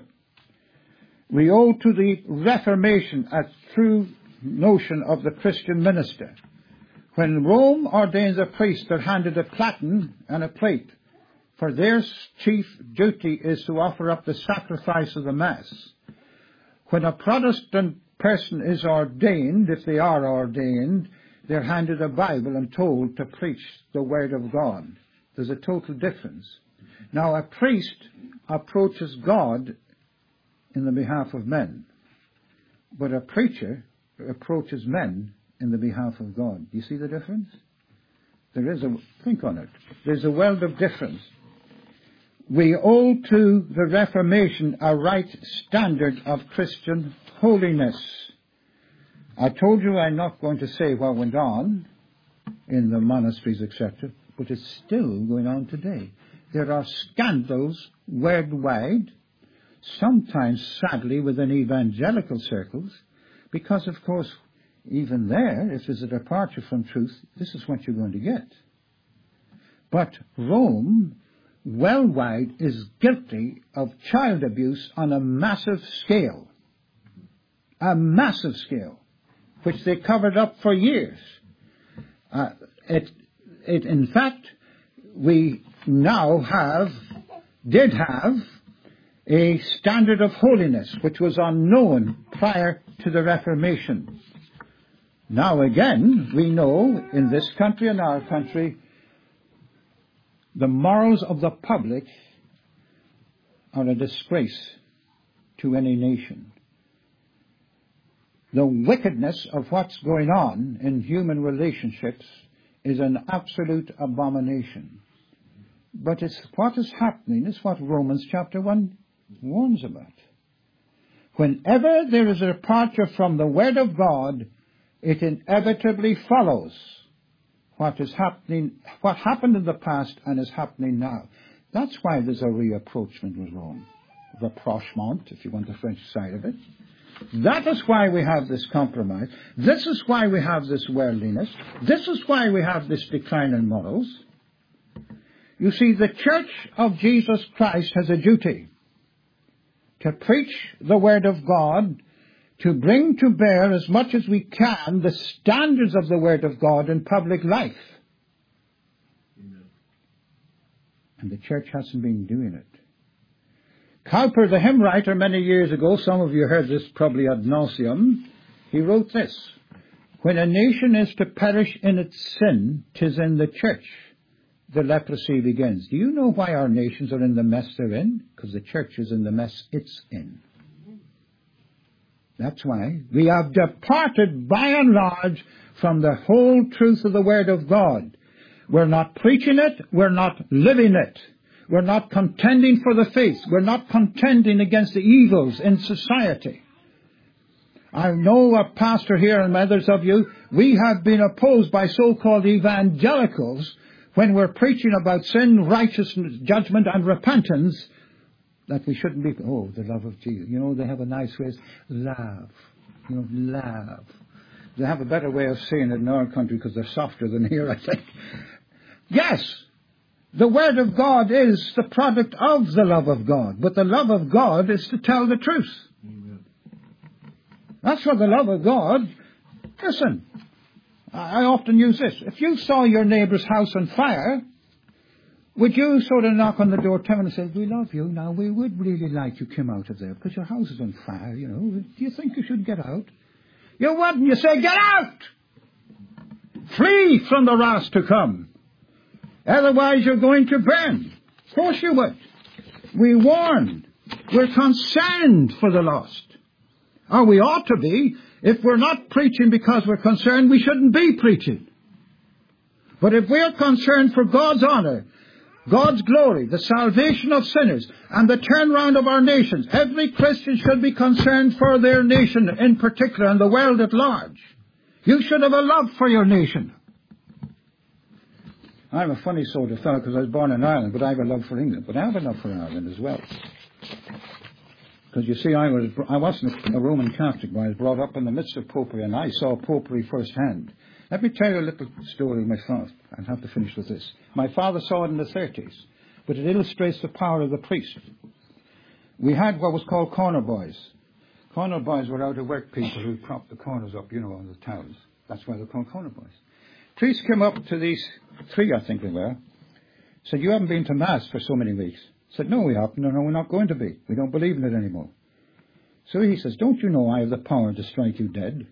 A: We owe to the Reformation a true notion of the Christian minister. When Rome ordained a priest, they're handed a platen and a plate, for their chief duty is to offer up the sacrifice of the Mass. When a Protestant person is ordained, if they are ordained, they're handed a Bible and told to preach the Word of God. There's a total difference. Now, a priest approaches God in the behalf of men, but a preacher approaches men in the behalf of God. Do you see the difference? Think on it. There's a world of difference. We owe to the Reformation a right standard of Christian holiness. I told you I'm not going to say what went on in the monasteries, etc., but it's still going on today. There are scandals worldwide, sometimes sadly within evangelical circles, because of course even there, if there's a departure from truth, this is what you're going to get. But Rome, worldwide, is guilty of child abuse on a massive scale. A massive scale, which they covered up for years. In fact, we now did have a standard of holiness which was unknown prior to the Reformation. Now again, we know in this country and our country, the morals of the public are a disgrace to any nation. The wickedness of what's going on in human relationships is an absolute abomination. But it's what is happening is what Romans chapter 1 warns about. Whenever there is a departure from the Word of God, it inevitably follows what is happening, what happened in the past and is happening now. That's why there's a reapproachment with Rome. Rapprochement, if you want the French side of it. That is why we have this compromise. This is why we have this worldliness. This is why we have this decline in morals. You see, the Church of Jesus Christ has a duty to preach the Word of God, to bring to bear as much as we can the standards of the Word of God in public life. Amen. And the Church hasn't been doing it. Cowper, the hymn writer, many years ago, some of you heard this probably ad nauseum, he wrote this: when a nation is to perish in its sin, 'tis in the church the leprosy begins. Do you know why our nations are in the mess they're in? Because the church is in the mess it's in. That's why we have departed by and large from the whole truth of the Word of God. We're not preaching it, we're not living it. We're not contending for the faith. We're not contending against the evils in society. I know a pastor here and others of you, we have been opposed by so-called evangelicals when we're preaching about sin, righteousness, judgment and repentance, that we shouldn't be, oh, the love of Jesus. You know, they have a nice phrase, love. You know, love. They have a better way of saying it in our country because they're softer than here, I think. Yes. The Word of God is the product of the love of God. But the love of God is to tell the truth. Amen. That's what the love of God... Listen, I often use this. If you saw your neighbour's house on fire, would you sort of knock on the door, tell them and say, we love you, now we would really like you came out of there because your house is on fire, you know. Do you think you should get out? You wouldn't. You say, get out! Flee from the wrath to come. Otherwise you're going to burn. Of course you would. We warn. We're concerned for the lost. Or we ought to be. If we're not preaching because we're concerned, we shouldn't be preaching. But if we're concerned for God's honor, God's glory, the salvation of sinners, and the turnaround of our nations, every Christian should be concerned for their nation in particular and the world at large. You should have a love for your nation. I'm a funny sort of fellow because I was born in Ireland, but I have a love for England. But I have a love for Ireland as well. Because you see, I wasn't a Roman Catholic, but I was brought up in the midst of popery, and I saw popery firsthand. Let me tell you a little story of my father. I'll have to finish with this. My father saw it in the 30s, but it illustrates the power of the priest. We had what was called corner boys. Corner boys were out of work people who propped the corners up, you know, on the towns. That's why they're called corner boys. Priests came up to these three, I think they were, said, you haven't been to Mass for so many weeks. Said, no, we haven't. No, we're not going to be. We don't believe in it anymore. So he says, don't you know I have the power to strike you dead?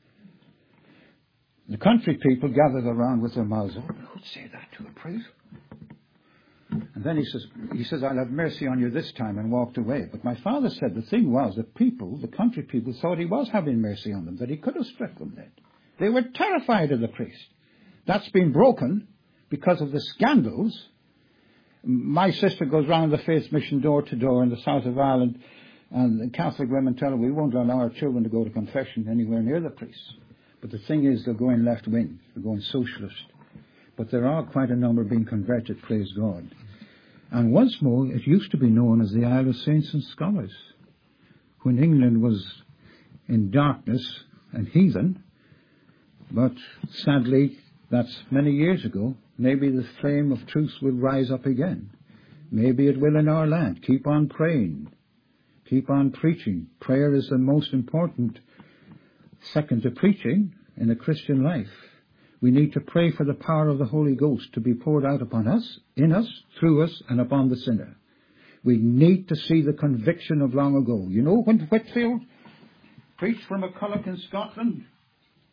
A: The country people gathered around with their mouths open. Who would say that to a priest? And then he says, I'll have mercy on you this time, and walked away. But my father said the thing was that people, the country people, thought he was having mercy on them, that he could have struck them dead. They were terrified of the priest. That's been broken because of the scandals. My sister goes round the Faith Mission door to door in the south of Ireland, and the Catholic women tell her we won't allow our children to go to confession anywhere near the priests. But the thing is, they're going left wing, they're going socialist. But there are quite a number being converted, praise God. And once more, it used to be known as the Isle of Saints and Scholars. When England was in darkness and heathen, but sadly, that's many years ago. Maybe the flame of truth will rise up again. Maybe it will in our land. Keep on praying. Keep on preaching. Prayer is the most important, second to preaching, in a Christian life. We need to pray for the power of the Holy Ghost to be poured out upon us, in us, through us, and upon the sinner. We need to see the conviction of long ago. You know when Whitfield preached from McCulloch in Scotland?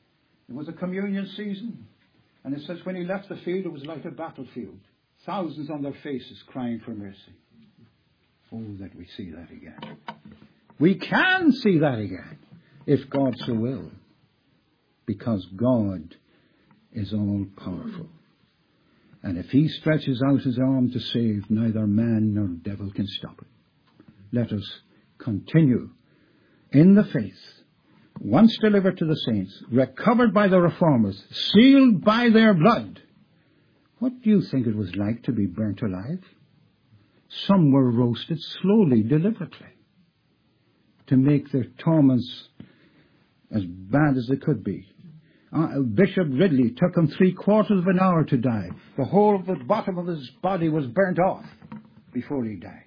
A: It was a communion season. And it says when he left the field, it was like a battlefield. Thousands on their faces crying for mercy. Oh, that we see that again. We can see that again, if God so will. Because God is all powerful. And if he stretches out his arm to save, neither man nor devil can stop it. Let us continue in the faith, once delivered to the saints, recovered by the reformers, sealed by their blood. What do you think it was like to be burnt alive? Some were roasted slowly, deliberately, to make their torments as bad as they could be. Bishop Ridley took him 3/4 of an hour to die. The whole of the bottom of his body was burnt off before he died.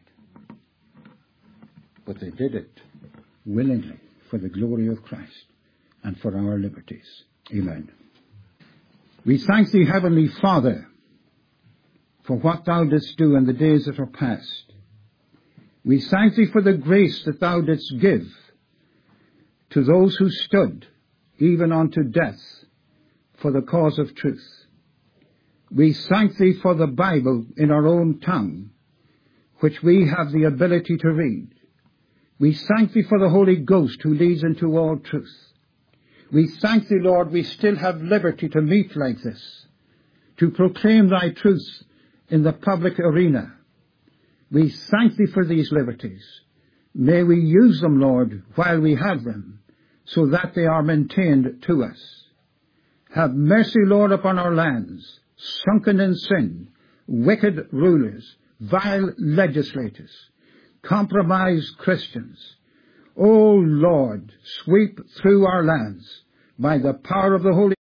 A: But they did it willingly for the glory of Christ and for our liberties. Amen. We thank thee, Heavenly Father, for what thou didst do in the days that are past. We thank thee for the grace that thou didst give to those who stood even unto death for the cause of truth. We thank thee for the Bible in our own tongue, which we have the ability to read. We thank thee for the Holy Ghost who leads into all truth. We thank thee, Lord, we still have liberty to meet like this, to proclaim thy truth in the public arena. We thank thee for these liberties. May we use them, Lord, while we have them, so that they are maintained to us. Have mercy, Lord, upon our lands, sunken in sin, wicked rulers, vile legislators, compromised Christians. O Lord, sweep through our lands by the power of the Holy